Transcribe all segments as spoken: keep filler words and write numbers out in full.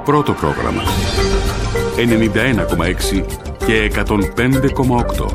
πρώτο πρόγραμμα. ενενήντα ένα κόμμα έξι και εκατόν πέντε κόμμα οκτώ.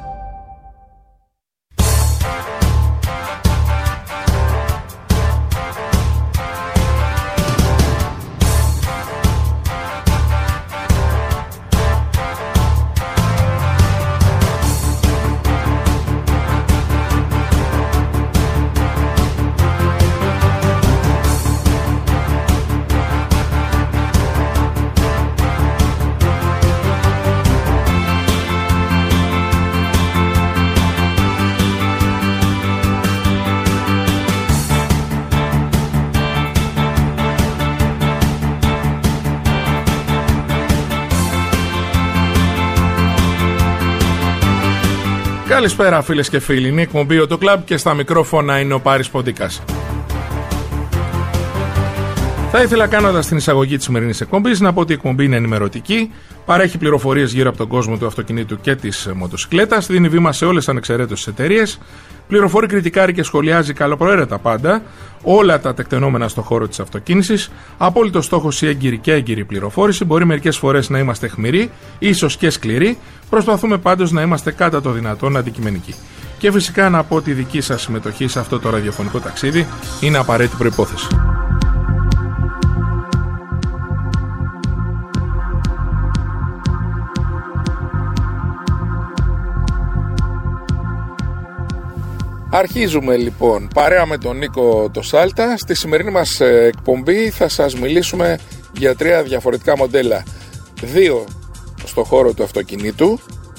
Καλησπέρα φίλες και φίλοι, είναι η εκπομπή ο το Club και στα μικρόφωνα είναι ο Πάρης Ποντίκας. Θα ήθελα, κάνοντας την εισαγωγή της σημερινής εκπομπής, να πω ότι η εκπομπή είναι ενημερωτική, παρέχει πληροφορίες γύρω από τον κόσμο του αυτοκινήτου και της μοτοσυκλέτας, δίνει βήμα σε όλες ανεξαιρέτως τις εταιρείες, πληροφορεί, κριτικάρει και σχολιάζει καλοπροαίρετα πάντα όλα τα τεκτενόμενα στον χώρο της αυτοκίνησης. Απόλυτο στόχος η έγκυρη και έγκυρη πληροφόρηση. Μπορεί μερικές φορές να είμαστε αιχμηροί, ίσως και σκληροί. Προσπαθούμε πάντως να είμαστε κατά το δυνατόν αντικειμενικοί. Και φυσικά να πω ότι η δική σας συμμετοχή σε αυτό το ραδιοφωνικό ταξίδι είναι απαραίτητη προϋπόθεση. Αρχίζουμε λοιπόν παρέα με τον Νίκο το Σάλτα. Στη σημερινή μας εκπομπή θα σας μιλήσουμε για τρία διαφορετικά μοντέλα. Δύο στο χώρο του αυτοκινήτου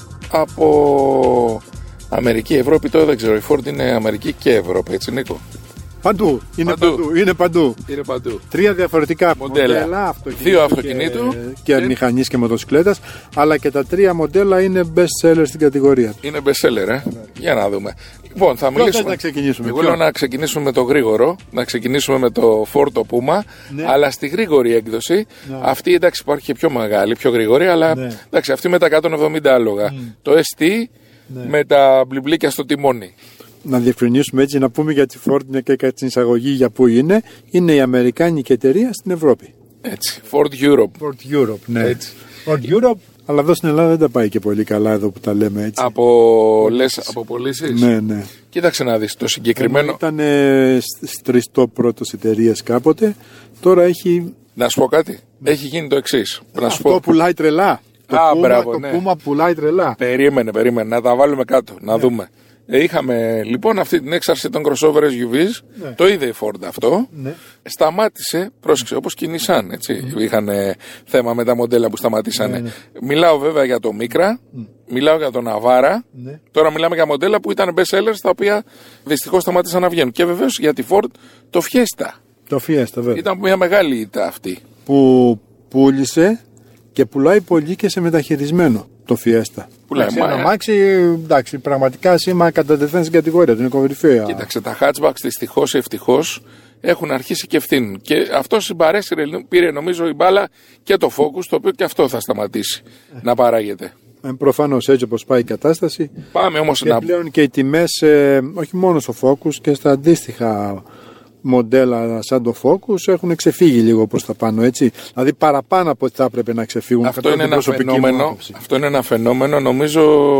από Αμερική, Ευρώπη, τώρα δεν ξέρω, η Ford είναι Αμερική και Ευρώπη, έτσι Νίκο? Παντού, είναι παντού. παντού, είναι παντού. Είναι παντού. Τρία διαφορετικά μοντέλα, μοντέλα αυτοκινήτου, δύο αυτοκινήτου και, και, και μηχανής και μοτοσυκλέτας, αλλά και τα τρία μοντέλα είναι best seller στην κατηγορία του. Είναι best seller, ε. Ναι. Για να δούμε. Λοιπόν, θα μιλήσουμε. Να ξεκινήσουμε. Εγώ λέω να ξεκινήσουμε με το γρήγορο, να ξεκινήσουμε με το Ford το Puma, ναι. Αλλά στη γρήγορη έκδοση, ναι. Αυτή εντάξει υπάρχει και πιο μεγάλη, πιο γρήγορη, αλλά ναι. Εντάξει, αυτή με τα εκατόν εβδομήντα άλογα. Mm. Το ες τι ναι. Με τα μπλιμπλίκια στο τιμόνι. Να διευκρινίσουμε έτσι, να πούμε για τη Ford και κατά την εισαγωγή για πού είναι. Είναι η αμερικάνικη εταιρεία στην Ευρώπη. Έτσι. Ford Europe. Ford Europe, ναι. Έτσι. Ford Europe, αλλά εδώ στην Ελλάδα δεν τα πάει και πολύ καλά εδώ που τα λέμε έτσι. Από, λες, από πωλήσεις. Ναι, ναι. Κοίταξε να δεις το συγκεκριμένο. Ενώ ήταν ε, στις top πρώτες εταιρείες κάποτε, τώρα έχει. Να σου πω κάτι. Ναι. Έχει γίνει το εξής. Αυτό πω. Πουλάει τρελά. Το Α, Puma, μπράβο, το ναι. Puma πουλάει τρελά. Περίμενε, περίμενε. Να τα βάλουμε κάτω, να ναι. δούμε. Είχαμε λοιπόν αυτή την έξαρση των crossover ες γιου βις, ναι. Το είδε η Ford αυτό, ναι. Σταμάτησε, πρόσεξε, όπως και η Nissan, έτσι, mm. είχαν θέμα με τα μοντέλα που σταματήσανε. Ναι, ναι. Μιλάω βέβαια για το Micra, mm. μιλάω για το Navara, ναι. Τώρα μιλάμε για μοντέλα που ήταν best sellers, τα οποία δυστυχώς σταμάτησαν να βγαίνουν. Και βεβαίως για τη Ford το Fiesta. Το Fiesta βέβαια. Ήταν μια μεγάλη ήττα αυτή. Που πούλησε και πουλάει πολύ και σε μεταχειρισμένο. Το Fiesta. Εντάξει, ένα αμάξι, εντάξει, πραγματικά σήμα κατατεθέν στην κατηγορία του, είναι κορυφαία. Κοίταξε, τα hatchbacks δυστυχώς ή ευτυχώς έχουν αρχίσει και ευθύνουν. Και αυτό συμπαρέσυρε, πήρε νομίζω η μπάλα και το Focus, το οποίο και αυτό θα σταματήσει ε. να παράγεται. Ε, προφανώς έτσι όπως πάει η κατάσταση. Πάμε όμως και να. Πλέον και οι τιμές, ε, όχι μόνο στο Focus και στα αντίστοιχα μοντέλα σαν το Focus έχουν ξεφύγει λίγο προς τα πάνω, έτσι. Δηλαδή παραπάνω από ό,τι θα έπρεπε να ξεφύγουν. Αυτό είναι, ένα φαινόμενο, αυτό είναι ένα φαινόμενο νομίζω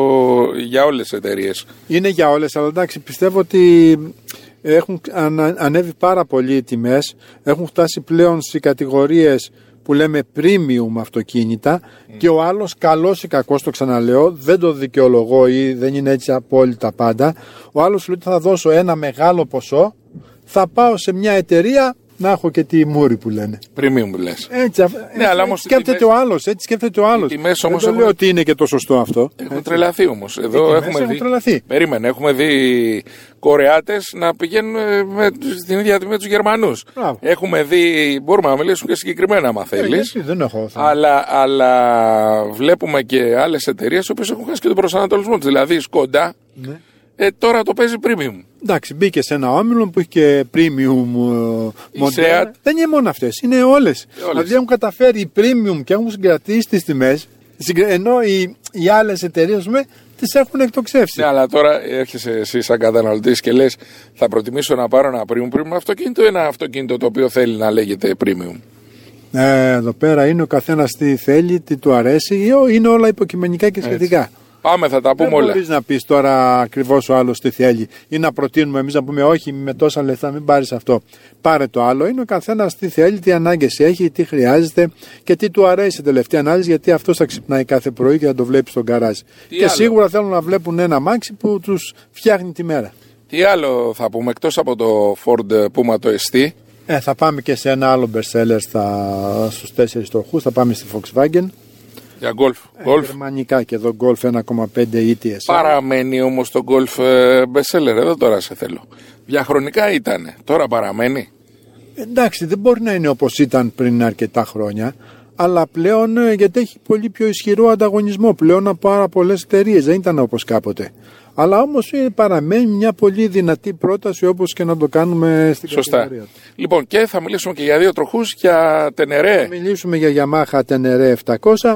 για όλες τις εταιρείες. Είναι για όλες, αλλά εντάξει, πιστεύω ότι έχουν ανέβει πάρα πολύ οι τιμές. Έχουν φτάσει πλέον σε κατηγορίες που λέμε premium αυτοκίνητα mm. και ο άλλος, καλός ή κακός, το ξαναλέω, δεν το δικαιολογώ ή δεν είναι έτσι απόλυτα πάντα. Ο άλλος λέει ότι θα δώσω ένα μεγάλο ποσό, θα πάω σε μια εταιρεία να έχω και τη μούρη που λένε. Premium που λες. Έτσι, ναι, έτσι, αλλά όμως σκέφτεται τιμές, ο άλλος, έτσι σκέφτεται ο άλλος. Δεν το έχουν, λέω ότι είναι και το σωστό αυτό. Έχουν έτσι. Τρελαθεί όμως. Εδώ έχουμε έχουν δει. Τρελαθεί. Περίμενε, έχουμε δει Κορεάτες να πηγαίνουν με, στην ίδια τιμή με τους Γερμανούς. Μπράβο. Έχουμε δει, μπορούμε να μιλήσουμε και συγκεκριμένα άμα θέλεις. Ε, δεν έχω. Αλλά, αλλά βλέπουμε και άλλες εταιρείες οι οποίες έχουν χάσει και τον προσανατολισμό τους. Δηλαδή η Skoda. Ναι. Ε, τώρα το παίζει premium. Εντάξει, μπήκε σε ένα όμιλο που έχει και premium μοντέλα. Δεν είναι μόνο αυτές, είναι όλες. Δηλαδή έχουν καταφέρει οι premium και έχουν συγκρατήσει τις τιμές, ενώ οι, οι άλλες εταιρείες τις έχουν εκτοξεύσει. Ναι, αλλά τώρα έρχεσαι εσύ σαν καταναλωτής και λες θα προτιμήσω να πάρω ένα premium premium αυτοκίνητο ή ένα αυτοκίνητο το οποίο θέλει να λέγεται premium. Ε, εδώ πέρα είναι ο καθένας τι θέλει, τι του αρέσει, είναι όλα υποκειμενικά και σχετικά. Έτσι. Πάμε, θα τα πούμε Δεν όλα. Δεν μπορείς να πεις τώρα ακριβώς ο άλλος τι θέλει ή να προτείνουμε εμείς να πούμε όχι με τόσα λεφτά μην πάρεις αυτό. Πάρε το άλλο. Είναι ο καθένας τι θέλει, τι ανάγκες έχει, τι χρειάζεται και τι του αρέσει η τελευταία ανάλυση, γιατί αυτός θα ξυπνάει κάθε πρωί και θα το βλέπει στον γκαράζ. Τι και άλλο? Σίγουρα θέλουν να βλέπουν ένα αμάξι που τους φτιάχνει τη μέρα. Τι άλλο θα πούμε εκτός από το Ford Puma το ες τι? Ε, θα πάμε και σε ένα άλλο best seller στα, στους τέσσερις τροχούς, θα πάμε στη Volkswagen. Για Golf. Golf. Ε, γερμανικά και εδώ Golf ένα κόμμα πέντε ι τι ες. Παραμένει όμως το Golf best seller, εδώ τώρα σε θέλω. Διαχρονικά ήτανε, τώρα παραμένει. Εντάξει, δεν μπορεί να είναι όπως ήταν πριν αρκετά χρόνια, αλλά πλέον γιατί έχει πολύ πιο ισχυρό ανταγωνισμό πλέον από πάρα πολλές εταιρείες, δεν ήταν όπως κάποτε. Αλλά όμως παραμένει μια πολύ δυνατή πρόταση όπως και να το κάνουμε στην Σωστά. κατηγορία. Λοιπόν, και θα μιλήσουμε και για δύο τροχούς, για Tenere. Θα μιλήσουμε για Yamaha Tenere επτακόσια.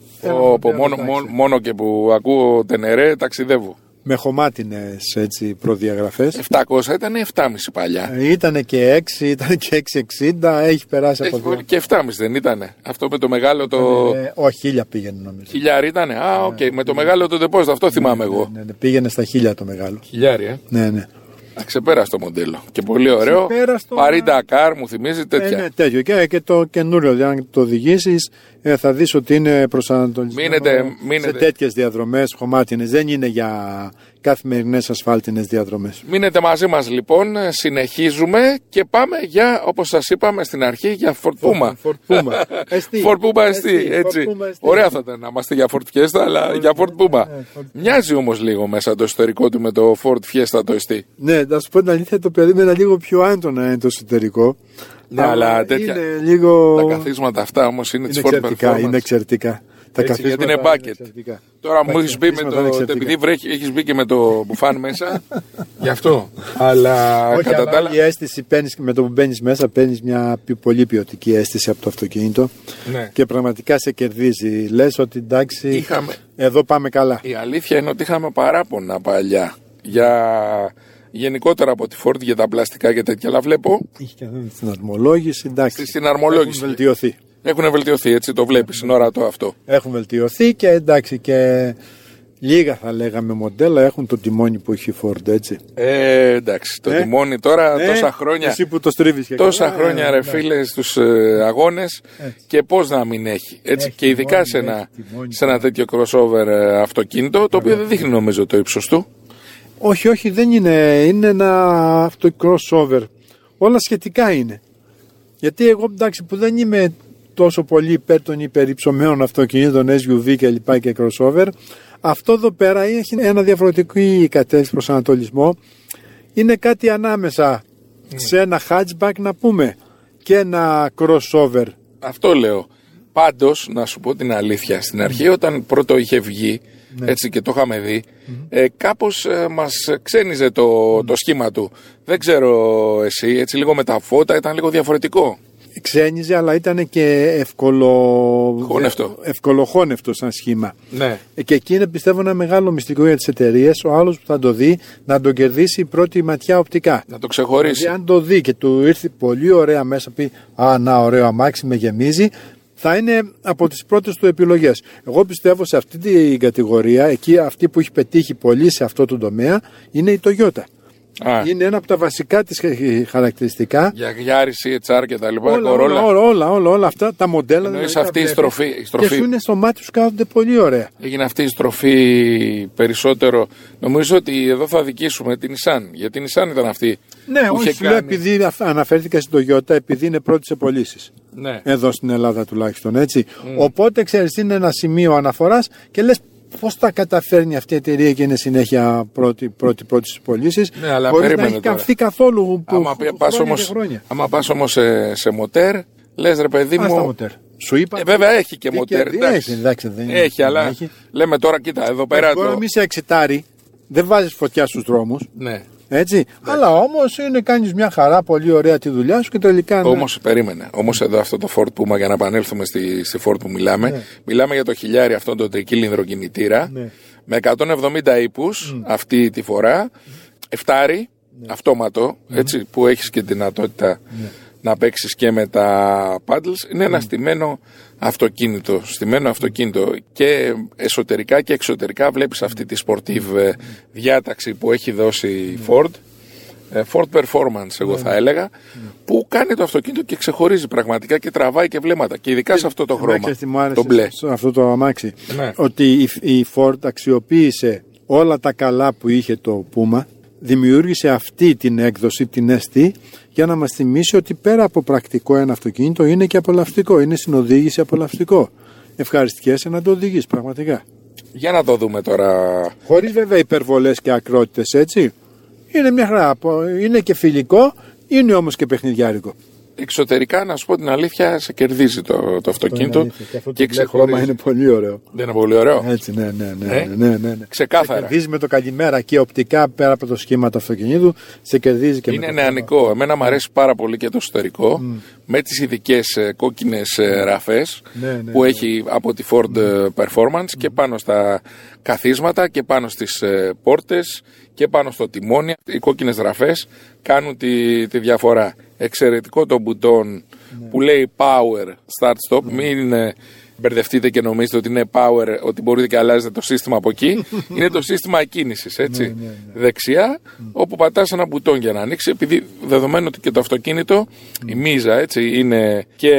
Πω, μόνο, μόνο, μόνο και που ακούω Tenere ταξιδεύω. Με χωμάτινες έτσι προδιαγραφές. επτακόσια ήταν επτά κόμμα πέντε παλιά. Ήτανε και έξι, ήταν και έξι εξήντα, έχει περάσει από Έχει, δύο. και επτά κόμμα πέντε δεν ήτανε. Αυτό με το μεγάλο το... Ε, όχι, χίλια πήγαινε νομίζω. Χιλιάρι ήτανε. Α, οκ. Okay. Με το μεγάλο το deposit, αυτό θυμάμαι εγώ. Ναι, ναι, πήγαινε στα χίλια το μεγάλο. Χιλιάρι, ε. Ναι, ναι. Ξεπέρασε το μοντέλο. Και πολύ ωραίο. Ξεπέραστο, Παρίντα Car μου θυμίζει τέτοια. Ε, ναι, τέτοιο. Και, και το καινούριο, δηλαδή, αν το οδηγήσει, ε, θα δεις ότι είναι προσανατολισμένο Μείνετε, μείνετε. σε τέτοιες διαδρομές χωμάτινες. Δεν είναι για καθημερινές ασφάλτινες διαδρομές. Μείνετε μαζί μας λοιπόν, συνεχίζουμε και πάμε για, όπως σας είπαμε στην αρχή, για Ford Puma. Ford Puma. Ford Puma ες τι, έτσι. Ωραία θα ήταν να είμαστε για Ford Fiesta, αλλά για Ford Puma. Μοιάζει όμως λίγο μέσα το εσωτερικό του με το Ford Fiesta το ες τι. Ναι, να σου πω την αλήθεια, το περίμενα λίγο πιο άντωνα είναι το εσωτερικό. Ναι, αλλά τέτοια. Λίγο... Τα καθίσματα αυτά όμως είναι, είναι της Ford εξαιρετικά, Performance. Είναι εξαιρετικά. Τα Έτσι, γιατί είναι bucket. Τώρα μου έχεις μπει με το. Επειδή βρέχει, έχεις μπει και με το μπουφάν μέσα. Γι' αυτό. Αλλά όχι, κατά τα άλλα. Η αίσθηση παίρνεις, με το που μπαίνει μέσα, παίρνει μια πολύ ποιοτική αίσθηση από το αυτοκίνητο. Ναι. Και πραγματικά σε κερδίζει. Λες ότι εντάξει, Είχαμε... εδώ πάμε καλά. Η αλήθεια είναι ότι είχαμε παράπονα παλιά για. Γενικότερα από τη Ford για τα πλαστικά και τέτοια. Αλλά βλέπω. Είχε και στην αρμολόγηση, εντάξει. Στην αρμολόγηση. Έχουν βελτιωθεί. Έχουν βελτιωθεί, έτσι το βλέπεις, είναι ορατό αυτό. Έχουν βελτιωθεί και εντάξει και λίγα θα λέγαμε μοντέλα έχουν το τιμόνι που έχει η Ford, έτσι. Ε, εντάξει, το ε, τιμόνι τώρα ε, τόσα χρόνια. Εσύ που το στρίβεις και τόσα καλά, χρόνια, ε, ρε ε, φίλε, στους ε, αγώνες έτσι. Και πώς να μην έχει. Έτσι, έχει και ειδικά τιμόνι, σε, ένα, τιμόνι, σε ένα τέτοιο crossover ε, αυτοκίνητο, το οποίο δεν δείχνει νομίζω το ύψος του. Όχι, όχι, δεν είναι. Είναι ένα αυτό crossover. Όλα σχετικά είναι. Γιατί εγώ εντάξει που δεν είμαι τόσο πολύ υπέρ των υπερυψωμένων αυτοκινήτων ες γιου βι και λοιπά και crossover, αυτό εδώ πέρα έχει ένα διαφορετικό κατεύθυνση προσανατολισμό. Είναι κάτι ανάμεσα mm. σε ένα hatchback να πούμε και ένα crossover. Αυτό λέω. Πάντως, να σου πω την αλήθεια, στην αρχή όταν πρώτο είχε βγει, ναι. έτσι και το είχαμε δει, mm-hmm. ε, κάπως ε, μας ξένιζε το, mm. το σχήμα του. Δεν ξέρω εσύ, έτσι λίγο με τα φώτα ήταν λίγο διαφορετικό. Ξένιζε, αλλά ήταν και ευκολο... ευκολοχώνευτο σαν σχήμα. Ναι. Και εκεί είναι πιστεύω ένα μεγάλο μυστικό για τις εταιρείες. Ο άλλος που θα το δει να τον κερδίσει η πρώτη ματιά οπτικά. Να το ξεχωρίσει. Δηλαδή, αν το δει και του ήρθε πολύ ωραία μέσα, πει «Α, να, ωραίο αμάξι, με γεμίζει», θα είναι από τις πρώτες του επιλογές. Εγώ πιστεύω σε αυτή την κατηγορία, εκεί αυτή που έχει πετύχει πολύ σε αυτό το τομέα, είναι η Toyota. Α. Είναι ένα από τα βασικά της χαρακτηριστικά. Για Γιάρη, σι έιτς αρ και τα λοιπά. Όλα, όλα, όλα, όλα, όλα, όλα αυτά τα μοντέλα. Εννοείς αυτή η στροφή, η στροφή. Και σου είναι στο μάτι σου κάθονται πολύ ωραία. Έγινε αυτή η στροφή περισσότερο. Νομίζω ότι εδώ θα δικήσουμε την Nissan. Γιατί η Nissan ήταν αυτή. Ναι, που όχι, είχε σου λέω κάνει... επειδή αναφέρθηκα στην Toyota, επειδή είναι πρώτη σε πωλήσεις. Ναι. Εδώ στην Ελλάδα τουλάχιστον, έτσι. Mm. Οπότε ξέρεις, είναι ένα σημείο αναφοράς και λες πώς τα καταφέρνει αυτή η εταιρεία και είναι συνέχεια πρώτη, πρώτη, πρώτη στις πωλήσεις. Ναι, αλλά χωρίς περίμενε να έχει τώρα. καυθεί καθόλου που, άμα, που, πας όμως, άμα πας όμως σε, σε μοτέρ, λες ρε παιδί μου. μοτέρ. Σου είπα. Ε, βέβαια έχει και μοτέρ. Και, έχει, εντάξει, δεν είναι, έχει, αλλά έχει. λέμε τώρα, κοίτα, εδώ πέρα. Μπορεί το... να μην σε εξητάρει, δεν βάζεις φωτιά στους δρόμους. Ναι. Έτσι. Ναι. Αλλά όμως είναι, κάνεις μια χαρά, πολύ ωραία τη δουλειά σου και τελικά. Όμως ναι. περίμενε. Όμως εδώ αυτό το Ford Puma, για να επανέλθουμε στη, στη Ford που μιλάμε, ναι. μιλάμε για το χιλιάρι αυτόν τον τρικύλινδρο κινητήρα. Ναι. Με εκατόν εβδομήντα ύπους mm. αυτή τη φορά, mm. εφτάρι, mm. αυτόματο, mm. έτσι, που έχεις και τη δυνατότητα mm. να παίξεις και με τα paddles. Είναι ένα mm. στημένο αυτοκίνητο, στημένο αυτοκίνητο και εσωτερικά και εξωτερικά βλέπεις αυτή τη sportive mm. διάταξη που έχει δώσει η mm. Ford. Ford Performance, εγώ θα έλεγα, που κάνει το αυτοκίνητο και ξεχωρίζει πραγματικά και τραβάει και βλέμματα. Και ειδικά σε αυτό το χρώμα, το μπλε. Αυτό το αμάξι. Ναι. Ότι η Ford αξιοποίησε όλα τα καλά που είχε το Puma, δημιούργησε αυτή την έκδοση, την ες τι, για να μας θυμίσει ότι πέρα από πρακτικό ένα αυτοκίνητο είναι και απολαυστικό. Είναι συνοδήγηση απολαυστικό. Ευχαριστιέσαι να το οδηγείς πραγματικά. Για να το δούμε τώρα. Χωρίς βέβαια υπερβολές και ακρότητες, έτσι. Είναι μια χαρά. Είναι και φιλικό, είναι όμως και παιχνιδιάρικο. Εξωτερικά, να σου πω την αλήθεια, σε κερδίζει το, το αυτοκίνητο. Και, αυτό και το χρώμα είναι πολύ ωραίο. Δεν είναι πολύ ωραίο. Έτσι, ναι, ναι, ναι. Ε? ναι, ναι, ναι. Ξεκάθαρα. Σε κερδίζει με το καλημέρα και οπτικά πέρα από το σχήμα του αυτοκινήτου. Σε κερδίζει και είναι με το νεανικό. Χρώμα. Εμένα μου αρέσει πάρα πολύ και το εσωτερικό. Mm. Με τις ειδικές κόκκινες ραφές ναι, ναι, που ναι. έχει από τη Ford mm. Performance mm. και πάνω στα καθίσματα και πάνω στις πόρτες και πάνω στο τιμόνι. Οι κόκκινες ραφές κάνουν τη, τη διαφορά. Εξαιρετικό το μπουτόν ναι. που λέει Power Start Stop. Ναι. Μην ε, μπερδευτείτε και νομίζετε ότι είναι Power, ότι μπορείτε και αλλάζετε το σύστημα από εκεί. Είναι το σύστημα εκκίνησης, έτσι. Ναι, ναι, ναι. Δεξιά, mm. όπου πατάς ένα μπουτόν για να ανοίξει. Επειδή δεδομένου ότι και το αυτοκίνητο, mm. η μίζα, έτσι, είναι και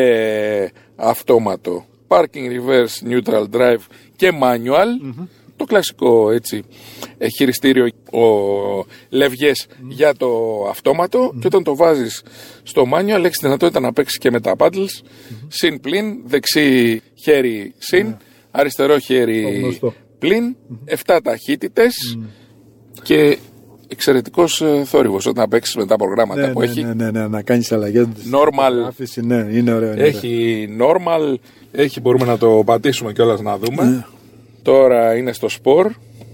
αυτόματο. Parking Reverse Neutral Drive και Manual. Mm-hmm. Το κλασικό, έτσι, χειριστήριο, ο λευγές mm. για το αυτόματο mm. και όταν το βάζεις στο manual έχεις δυνατότητα να παίξεις και με τα paddles mm. συν πλην, δεξί χέρι συν, mm. αριστερό χέρι πλην, mm. εφτά ταχύτητες mm. και εξαιρετικός θόρυβος όταν παίξεις με τα προγράμματα ναι, που ναι, έχει. Ναι, ναι, ναι, να κάνεις αλλαγές. Normal. Άφηση, ναι, είναι ωραίο, είναι έχει ωραίο. Normal, έχει, μπορούμε να το πατήσουμε κιόλας να δούμε. Ναι. Τώρα είναι στο Sport.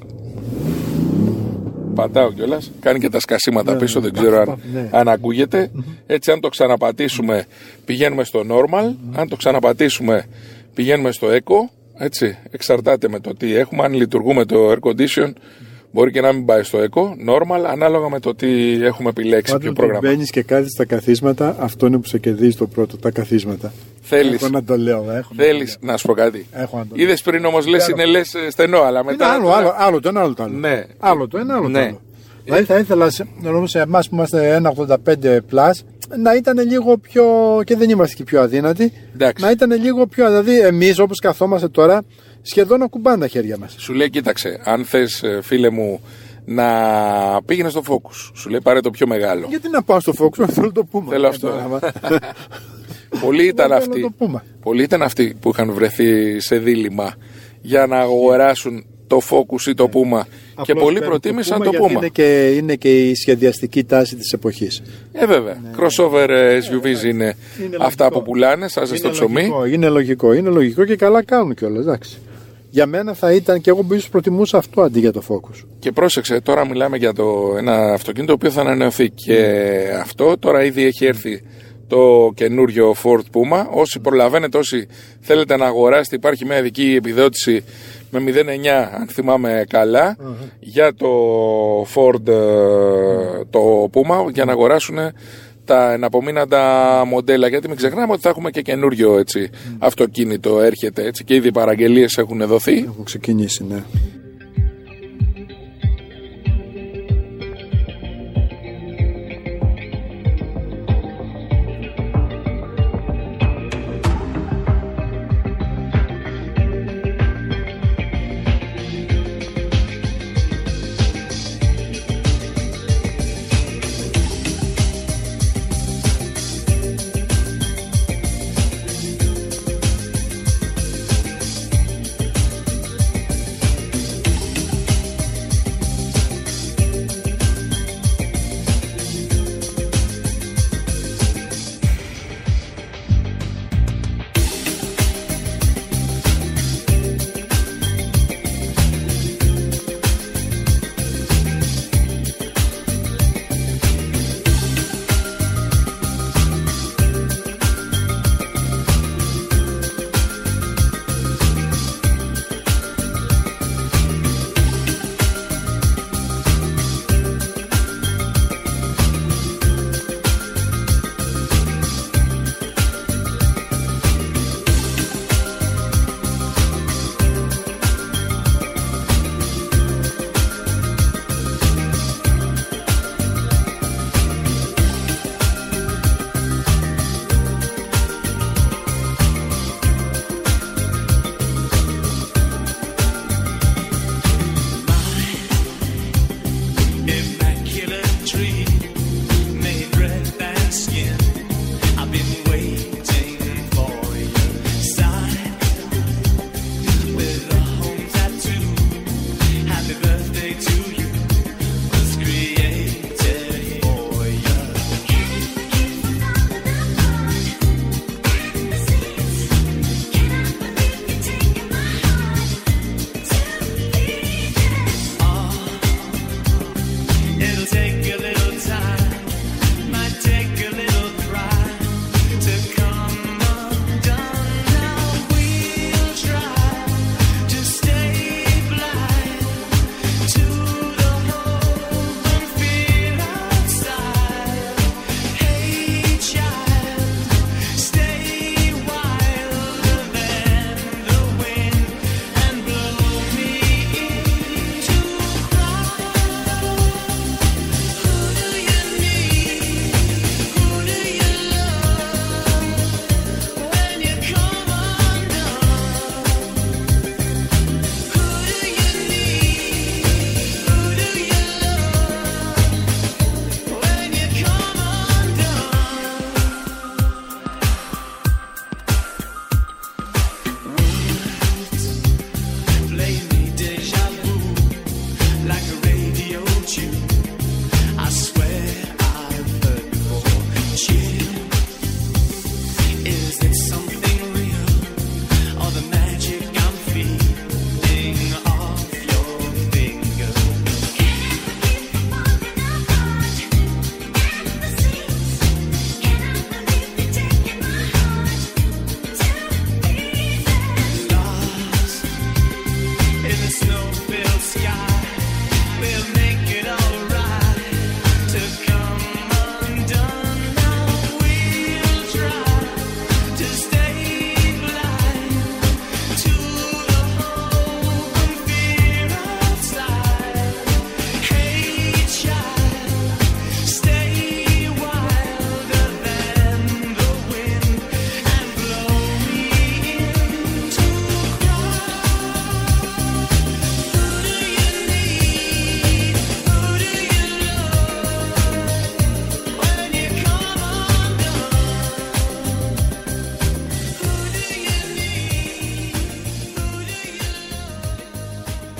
Πατάω κιόλας. Κάνει και τα σκασίματα ναι, πίσω, ναι, δεν ξέρω αν, ναι. αν ακούγεται. Mm-hmm. Έτσι, αν το ξαναπατήσουμε, πηγαίνουμε στο Normal. Mm-hmm. Αν το ξαναπατήσουμε, πηγαίνουμε στο Eco. Έτσι, εξαρτάται με το τι έχουμε. Αν λειτουργούμε το Air Condition, mm-hmm. μπορεί και να μην πάει στο Eco. Normal, ανάλογα με το τι έχουμε επιλέξει. Πάντων, ποιο πρόγραμμα. Αν μπαίνεις και κάθεσαι στα καθίσματα, αυτό είναι που σε κερδίζει το πρώτο, τα καθίσματα. Θέλεις, έχω να το λέω, έχω θέλεις να, να σου πω κάτι. Είδες πριν όμως λες είναι λες στενό, αλλά μετά. Είναι άλλο, άλλο, άλλο το ένα, άλλο το άλλο. Ναι. Άλλο το ένα, άλλο ναι. το άλλο. Δηλαδή θα ήθελα σε εμάς που είμαστε ένα ογδόντα πέντε πλας να ήταν λίγο πιο. Και δεν είμαστε και πιο αδύνατοι. Εντάξει. Να ήταν λίγο πιο. Δηλαδή εμείς όπως καθόμαστε τώρα σχεδόν ακουμπάνε τα χέρια μας. Σου λέει, κοίταξε, αν θες φίλε μου να πήγαινε στο Focus, σου λέει πάρε το πιο μεγάλο. Γιατί να πάω στο Focus, θέλω το Puma. Θέλω αυτό. Πολλοί ήταν, αυτοί, πολλοί ήταν αυτοί που είχαν βρεθεί σε δίλημμα για να αγοράσουν το Focus ή το Puma. Απλώς και πολλοί προτίμησαν το Puma. Είναι και, είναι και η σχεδιαστική τάση της εποχής. Ε, βέβαια. Ναι. Crossover ες γιου βις είναι, είναι αυτά λογικό. Που πουλάνε, σάζε στο ψωμί. Λογικό, είναι λογικό, είναι λογικό και καλά κάνουν κιόλας. Εντάξει. Για μένα θα ήταν και εγώ που ίσως προτιμούσα αυτό αντί για το Focus. Και πρόσεξε, τώρα μιλάμε για το, ένα αυτοκίνητο το οποίο θα ανανεωθεί. Και αυτό τώρα ήδη έχει έρθει το καινούριο Ford Puma. Όσοι προλαβαίνετε, όσοι θέλετε να αγοράσετε, υπάρχει μια ειδική επιδότηση με μηδέν κόμμα εννιά αν θυμάμαι καλά uh-huh. για το Ford uh-huh. το Puma για να αγοράσουν τα εναπομείναντα μοντέλα, γιατί μην ξεχνάμε ότι θα έχουμε και καινούριο έτσι, mm. αυτοκίνητο έρχεται έτσι, και ήδη οι παραγγελίες έχουν δοθεί. Έχουν ξεκινήσει, ναι.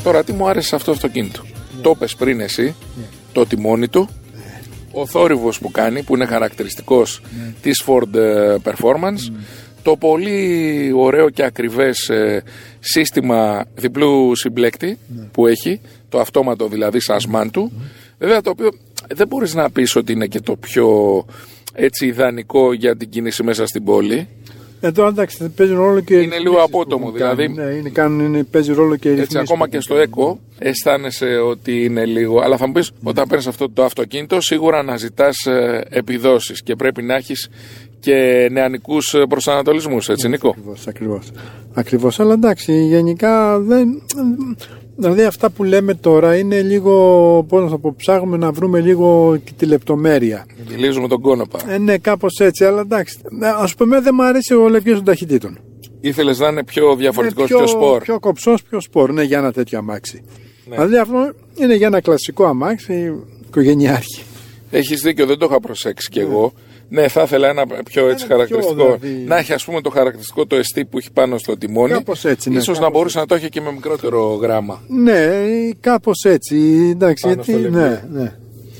Τώρα τι μου άρεσε σε αυτό το αυτοκίνητο. Yeah. Το πες πριν εσύ, yeah. το τιμόνι του, yeah. ο θόρυβος που κάνει, που είναι χαρακτηριστικός yeah. της Ford Performance, mm. το πολύ ωραίο και ακριβές ε, σύστημα διπλού συμπλέκτη yeah. που έχει, το αυτόματο δηλαδή σασμάν του, mm. βέβαια το οποίο δεν μπορείς να πεις ότι είναι και το πιο έτσι ιδανικό για την κίνηση μέσα στην πόλη. Εδώ εντάξει, παίζει ρόλο και. Είναι λίγο απότομο δηλαδή. Ναι, είναι, κάνουν, είναι, παίζει ρόλο και. Έτσι, ακόμα και στο Eco αισθάνεσαι ότι είναι λίγο. Αλλά θα μου πεις, mm. όταν παίρνεις αυτό το αυτοκίνητο, σίγουρα αναζητάς ε, επιδόσεις και πρέπει να έχεις και νεανικούς προσανατολισμούς, έτσι, Νίκο. Ακριβώς, ακριβώς. Ακριβώς, αλλά εντάξει, γενικά δεν. Δηλαδή αυτά που λέμε τώρα είναι λίγο, πώς να το πω, ψάχνουμε να βρούμε λίγο και τη λεπτομέρεια. Γυλίζουμε τον κόνοπα. Ε, ναι, κάπως έτσι, αλλά εντάξει. Ας πούμε δεν μου αρέσει ο λευκής των ταχυτήτων. Ήθελες να είναι πιο διαφορετικός, πιο, πιο σπορ. Πιο κοψός, πιο σπορ, ναι, για ένα τέτοιο αμάξι. Ναι. Δηλαδή αυτό είναι για ένα κλασικό αμάξι οικογενειάρχη. Έχεις δίκιο, δεν το είχα προσέξει κι εγώ. Ναι, θα ήθελα ένα πιο έτσι ένα χαρακτηριστικό. Πιο, δηλαδή... Να έχει, ας πούμε, το χαρακτηριστικό το εστί που έχει πάνω στο τιμόνι. Κάπως έτσι, ναι. Ίσως να μπορούσε έτσι να το έχει και με μικρότερο γράμμα. Ναι, κάπως έτσι. Εντάξει, γιατί, ναι, ναι.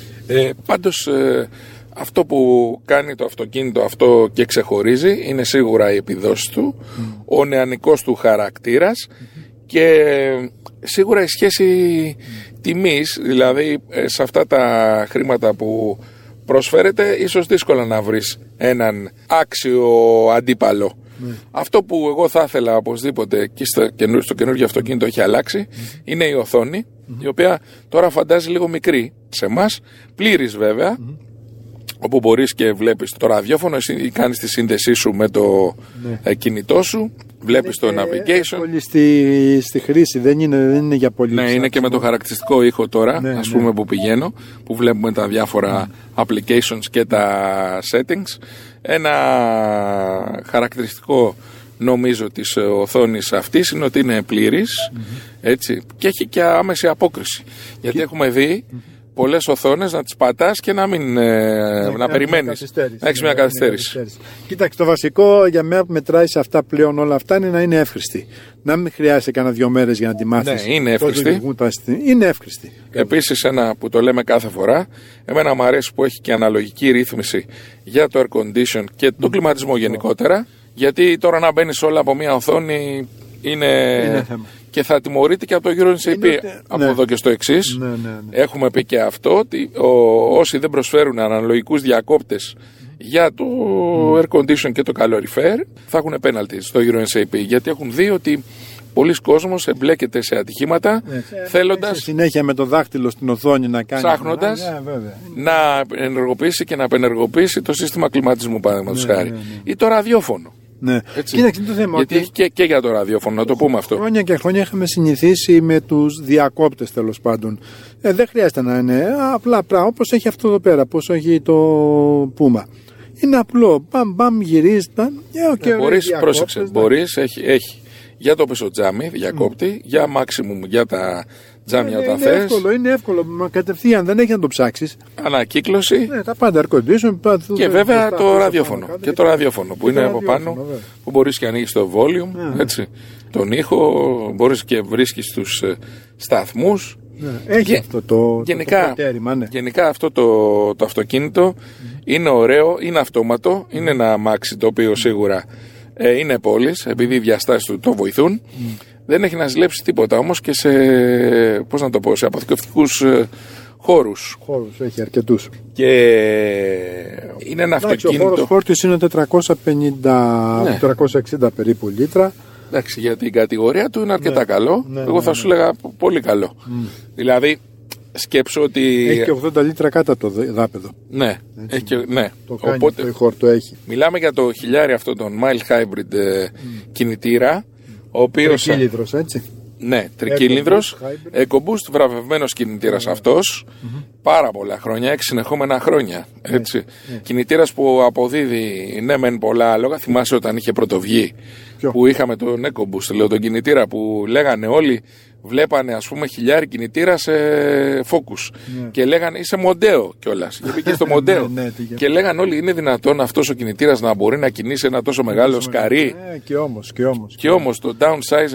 Ε, πάντως, ε, αυτό που κάνει το αυτοκίνητο αυτό και ξεχωρίζει είναι σίγουρα η επιδόση του, mm. ο νεανικός του χαρακτήρας mm. και σίγουρα η σχέση mm. τιμής, δηλαδή σε αυτά τα χρήματα που προσφέρεται, ίσως δύσκολα να βρεις έναν άξιο αντίπαλο. Mm. Αυτό που εγώ θα ήθελα οπωσδήποτε και στο, στο καινούργιο αυτοκίνητο έχει αλλάξει mm. είναι η οθόνη, mm. η οποία τώρα φαντάζει λίγο μικρή σε εμάς, πλήρης βέβαια, mm. όπου μπορείς και βλέπεις το ραδιόφωνο ή κάνεις τη σύνδεσή σου με το ναι. κινητό σου, βλέπεις το navigation. Πολύ στη, στη χρήση, δεν είναι, δεν είναι για πολύ. Ναι, είναι και με το χαρακτηριστικό ήχο τώρα, ναι, ας πούμε ναι. που πηγαίνω, που βλέπουμε τα διάφορα mm. applications και τα settings. Ένα χαρακτηριστικό νομίζω της οθόνης αυτής είναι ότι είναι πλήρης, mm-hmm. έτσι, και έχει και άμεση απόκριση. Γιατί και... έχουμε δει mm-hmm. πολλές οθόνες να τις πατάς και να μην ναι, να περιμένεις. Να έχεις μια καθυστέρηση. Κοίταξε, το βασικό για μένα που μετράει σε αυτά πλέον όλα αυτά είναι να είναι εύχρηστη. Να μην χρειάζεται κανένα δύο μέρες για να τη μάθεις. Ναι, είναι εύχρηστη. Είναι εύχρηστη. Επίσης, ένα που το λέμε κάθε φορά, εμένα μου αρέσει που έχει και αναλογική ρύθμιση για το air condition και τον κλιματισμό γενικότερα. Γιατί τώρα να μπαίνεις όλα από μια οθόνη είναι. είναι και θα τιμωρείται και από το Euro εν σι πι από ναι. εδώ και στο εξής. Ναι, ναι, ναι. Έχουμε πει και αυτό ότι ο, όσοι δεν προσφέρουν αναλογικούς διακόπτες για το mm. air condition και το calorifer θα έχουν penalty στο Euro εν σι πι, γιατί έχουν δει ότι πολλοί κόσμος εμπλέκεται σε ατυχήματα ναι. θέλοντας συνέχεια με το δάχτυλο στην οθόνη να κάνει ψάχνοντας ναι, να ενεργοποιήσει και να απενεργοποιήσει το σύστημα κλιματισμού, παραδείγματος ναι, χάρη, ναι, ναι. ή το ραδιόφωνο. Ναι. Κοίταξε το θέμα. Γιατί ότι... έχει και, και για το ραδιόφωνο, να το πούμε αυτό. Χρόνια και χρόνια είχαμε συνηθίσει με τους διακόπτες, τέλος πάντων. Ε, δεν χρειάζεται να είναι απλά πράγματα όπως έχει αυτό εδώ πέρα, όπως έχει το Puma. Είναι απλό. Μπαμ, μπαμ, γυρίζει. Ε, μπορείς, πρόσεξε, μπορείς, έχει, έχει για το πεσοτζάμι διακόπτη, mm. για maximum, για τα τζάμια όταν θες. Είναι εύκολο, είναι εύκολο. Μα κατευθείαν δεν έχει να το ψάξεις. Ανακύκλωση. Ναι, τα πάντα, air condition. Και βέβαια το ραδιόφωνο. Και το ραδιόφωνο που είναι από πάνω, που μπορείς και ανοίγεις το volume, έτσι. Τον ήχο, μπορείς και βρίσκεις τους σταθμούς. Έχει αυτό το γενικά, γενικά αυτό το, το αυτοκίνητο είναι ωραίο, είναι αυτόματο, είναι ένα αμάξι το οποίο σίγουρα ε, είναι πόλης, επειδή οι διαστάσεις του το βοηθούν. Mm. Δεν έχει να ζηλέψει τίποτα όμως και σε, πώς να το πω, σε αποθηκευτικούς ε, χώρους. Χώρους, έχει αρκετούς. Και είναι ένα εντάξει, αυτοκίνητο. Ο χώρος φόρτης είναι τετρακόσια πενήντα με τετρακόσια εξήντα περίπου λίτρα. Εντάξει, για την κατηγορία του είναι αρκετά ναι. καλό. Ναι, Εγώ ναι, θα ναι. σου έλεγα πολύ καλό. Mm. Δηλαδή, σκέψω ότι. Έχει και ογδόντα λίτρα κάτω από το δάπεδο. Ναι, έχει και, ναι. Το κάνει. Οπότε, το χόρτο έχει. Μιλάμε για το χιλιάρι αυτό τον mild hybrid mm. κινητήρα. Ο οποίος. Τρικύλινδρος, έτσι. Ναι, τρικύλινδρος. EcoBoost, βραβευμένος κινητήρας yeah. αυτός. Mm-hmm. Πάρα πολλά χρόνια, έξι συνεχόμενα χρόνια. Έτσι. Yeah. Yeah. Κινητήρας που αποδίδει ναι, μεν πολλά άλογα. Θυμάσαι όταν είχε πρωτοβγεί Ποιο? Που είχαμε τον EcoBoost, λέω, τον κινητήρα που λέγανε όλοι. Βλέπανε ας πούμε χιλιάρι κινητήρα σε Focus yeah. και λέγανε είσαι μοντέο κιόλας. Και πήγε στο μοντέο και λέγανε όλοι είναι δυνατόν αυτός ο κινητήρας να μπορεί να κινήσει ένα τόσο μεγάλο σκαρί. Ε, και όμως, και όμως. Και όμως το downsizing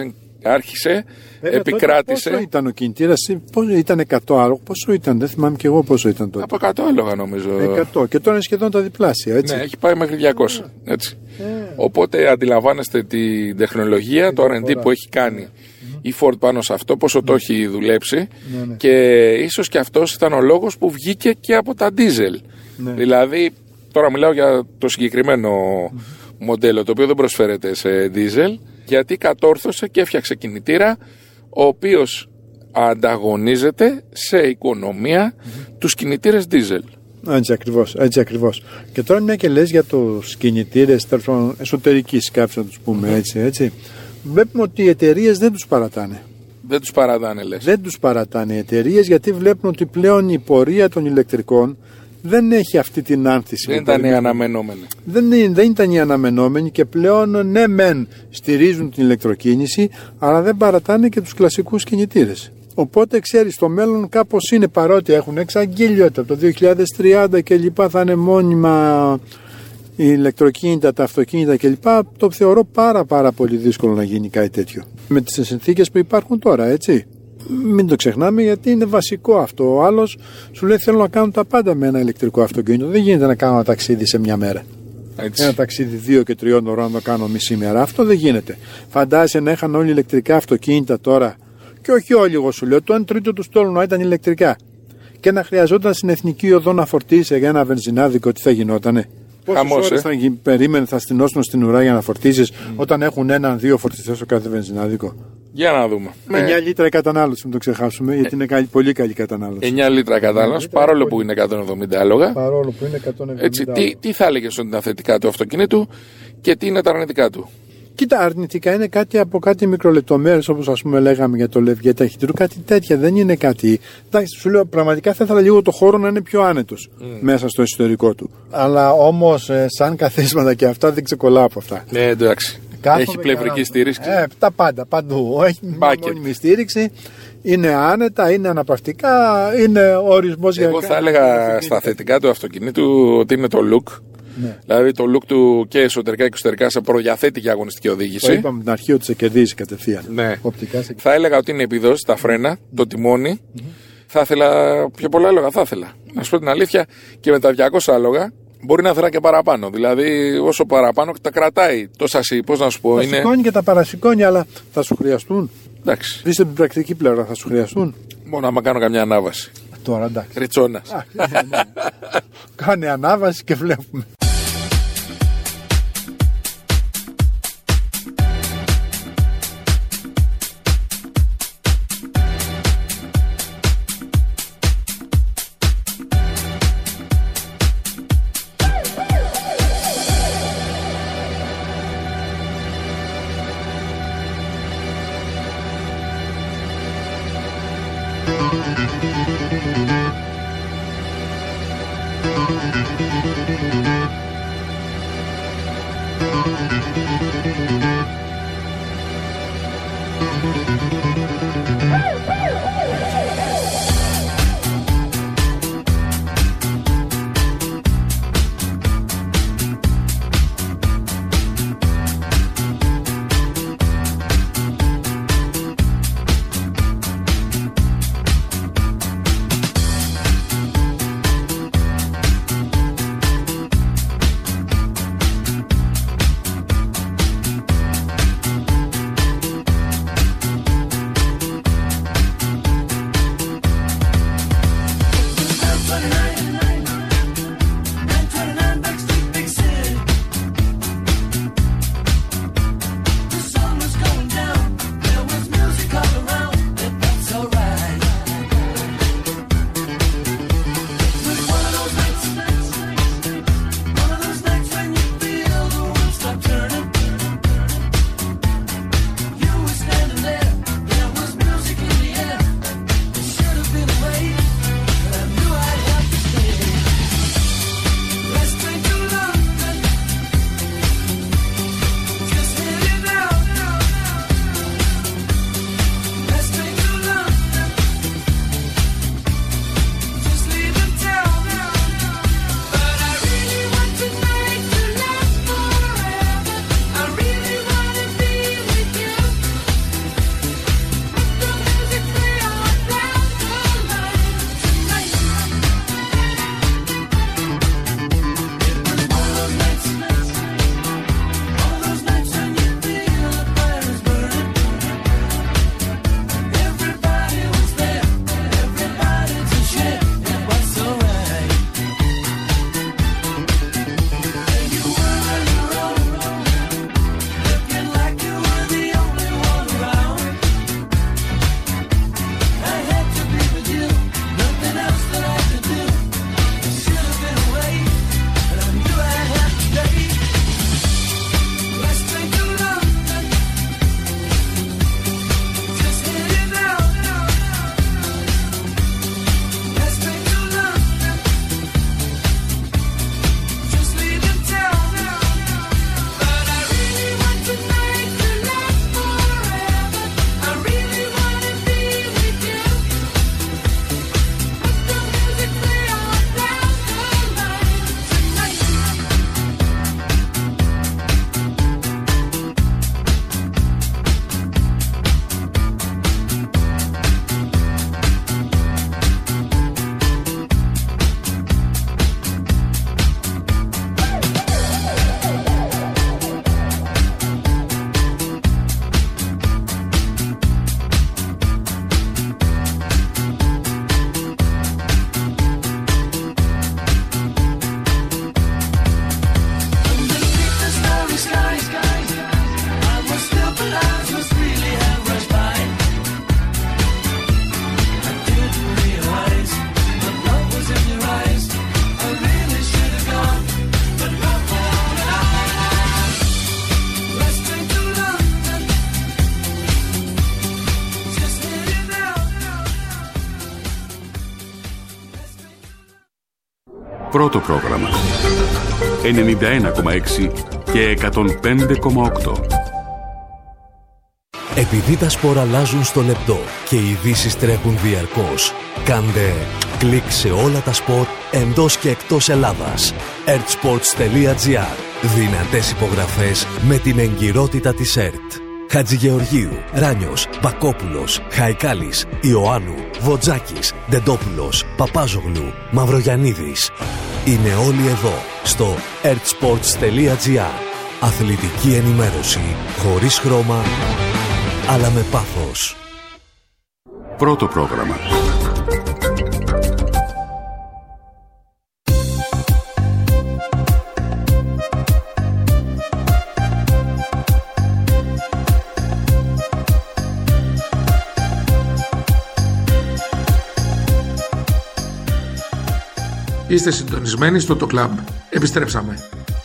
άρχισε, Βέβαια, επικράτησε. Πόσο ήταν ο κινητήρας, ήταν εκατό άλογα, πόσο ήταν, δεν θυμάμαι και εγώ πόσο ήταν τότε. Από εκατό άλογα νομίζω. εκατό και τώρα είναι σχεδόν τα διπλάσια, έτσι. Ναι, έχει πάει μέχρι διακόσια. Έτσι. Yeah. Οπότε αντιλαμβάνεστε την τεχνολογία, yeah. το αρ εν ντι που έχει κάνει yeah. η Ford πάνω σε αυτό, πόσο yeah. το έχει δουλέψει yeah, yeah. και ίσως και αυτός ήταν ο λόγος που βγήκε και από τα diesel. Yeah. Δηλαδή, τώρα μιλάω για το συγκεκριμένο mm. μοντέλο, το οποίο δεν προσφέρεται σε diesel, γιατί κατόρθωσε και έφτιαξε κινητήρα ο οποίος ανταγωνίζεται σε οικονομία mm-hmm. τους κινητήρες diesel. Έτσι ακριβώς, έτσι ακριβώς. Και τώρα μια και λες για τους κινητήρες εσωτερικής σκάψης, να τους πούμε mm-hmm. έτσι, έτσι, βλέπουμε ότι οι εταιρείες δεν τους παρατάνε. Δεν τους παρατάνε, λες. Δεν τους παρατάνε οι εταιρείες, γιατί βλέπουν ότι πλέον η πορεία των ηλεκτρικών δεν έχει αυτή την άνθηση. Δεν ήταν η αναμενόμενη. Δεν, δεν ήταν η αναμενόμενη και πλέον ναι μεν στηρίζουν την ηλεκτροκίνηση, αλλά δεν παρατάνε και τους κλασικούς κινητήρες. Οπότε ξέρεις, στο μέλλον κάπως είναι, παρότι έχουν εξαγγείλει ότι από το δύο χιλιάδες τριάντα και λοιπά θα είναι μόνιμα οι ηλεκτροκίνητα, τα αυτοκίνητα και λοιπά, το θεωρώ πάρα πάρα πολύ δύσκολο να γίνει κάτι τέτοιο. Με τις συνθήκες που υπάρχουν τώρα, έτσι. Μην το ξεχνάμε, γιατί είναι βασικό αυτό. Ο άλλος σου λέει θέλω να κάνω τα πάντα με ένα ηλεκτρικό αυτοκίνητο. Δεν γίνεται να κάνω ένα ταξίδι σε μια μέρα. Έτσι. Ένα ταξίδι δύο και τριών ώρων να το κάνω μισή μέρα. Αυτό δεν γίνεται. Φαντάζεσαι να είχαν όλοι ηλεκτρικά αυτοκίνητα τώρα, και όχι όλοι, εγώ σου λέω, το ένα τρίτο του στόλου να ήταν ηλεκτρικά, και να χρειαζόταν στην εθνική οδό να φορτίσει για ένα βενζινάδικο, τι θα γινότανε? Πόσες ώρες θα γι... περίμενε, θα στηνώσουν στην ουρά για να φορτίσεις mm. όταν έχουν έναν-δύο φορτιστές στο κάθε βενζινάδικο? Για να δούμε. εννιά λίτρα η κατανάλωση, μην το ξεχάσουμε, γιατί είναι καλή, πολύ καλή κατανάλωση. εννιά λίτρα κατανάλωση, παρόλο που είναι εκατόν εβδομήντα άλογα. Παρόλο που είναι εκατόν εβδομήντα. Έτσι, τι, τι θα έλεγες ότι είναι τα θετικά του αυτοκινήτου και τι είναι τα αρνητικά του? Κοίτα, αρνητικά είναι κάτι από κάτι μικρολεπτομέρειες, όπως ας πούμε λέγαμε για το λευγέ ταχυτήρου, κάτι τέτοια, δεν είναι κάτι. Εντάξει, σου λέω, πραγματικά θα ήθελα λίγο το χώρο να είναι πιο άνετος mm. μέσα στο εσωτερικό του. Αλλά όμως, ε, σαν καθίσματα και αυτά δεν ξεκολλάω από αυτά. Ναι, εντάξει. Κάθομαι, έχει πλευρική στήριξη. Ε, τα πάντα, παντού. Έχει μια μόνιμη στήριξη. Είναι άνετα, είναι αναπαυτικά, είναι ορισμός για. Εγώ θα έλεγα στα θετικά του αυτοκινήτου ότι είναι το look. Ναι. Δηλαδή το look του και εσωτερικά και εξωτερικά σε προδιαθέτει για αγωνιστική οδήγηση. Το είπαμε την αρχή ότι σε κερδίζει κατευθείαν. Ναι. Οπτικά σε... Θα έλεγα ότι είναι η επιδόση, τα φρένα, το τιμόνι. Mm-hmm. Θα ήθελα πιο πολλά άλογα, θα ήθελα. Να σου πω την αλήθεια, και με τα διακόσια άλογα μπορεί να ήθελα και παραπάνω. Δηλαδή, όσο παραπάνω τα κρατάει το σασί, πώς να σου πω. Τα είναι... σηκώνει και τα παρασηκώνει, αλλά θα σου χρειαστούν. Εντάξει. Βρίσκεται την πρακτική πλευρά, θα σου χρειαστούν. Μόνο άμα κάνω καμιά ανάβαση. Τώρα εντάξει. Ριτσόνας. Ναι, ναι. Κάνε ανάβαση και βλέπουμε. Thank you. Πρώτο πρόγραμμα. ενενήντα ένα κόμμα έξι και εκατόν πέντε κόμμα οκτώ. Επειδή τα σπορ αλλάζουν στο λεπτό και οι ειδήσεις τρέχουν διαρκώς, κάντε κλικ σε όλα τα σπορ εντός και εκτός Ελλάδας. ερτ-σπορτς τελεία τζι άρ. Δυνατές υπογραφές με την εγκυρότητα της ΕΡΤ. Χατζηγεωργίου, Ράνιος, Βακόπουλος, Χαϊκάλης, Ιωάννου, Βοτζάκης, Ντεντόπουλος, Παπάζογλου, Μαυρογιαννίδης. Είναι όλοι εδώ στο ερτ-σπορτς τελεία τζι άρ. Αθλητική ενημέρωση χωρίς χρώμα, αλλά με πάθος. Πρώτο πρόγραμμα. Είστε συντονισμένοι στο το κλαμπ. Επιστρέψαμε.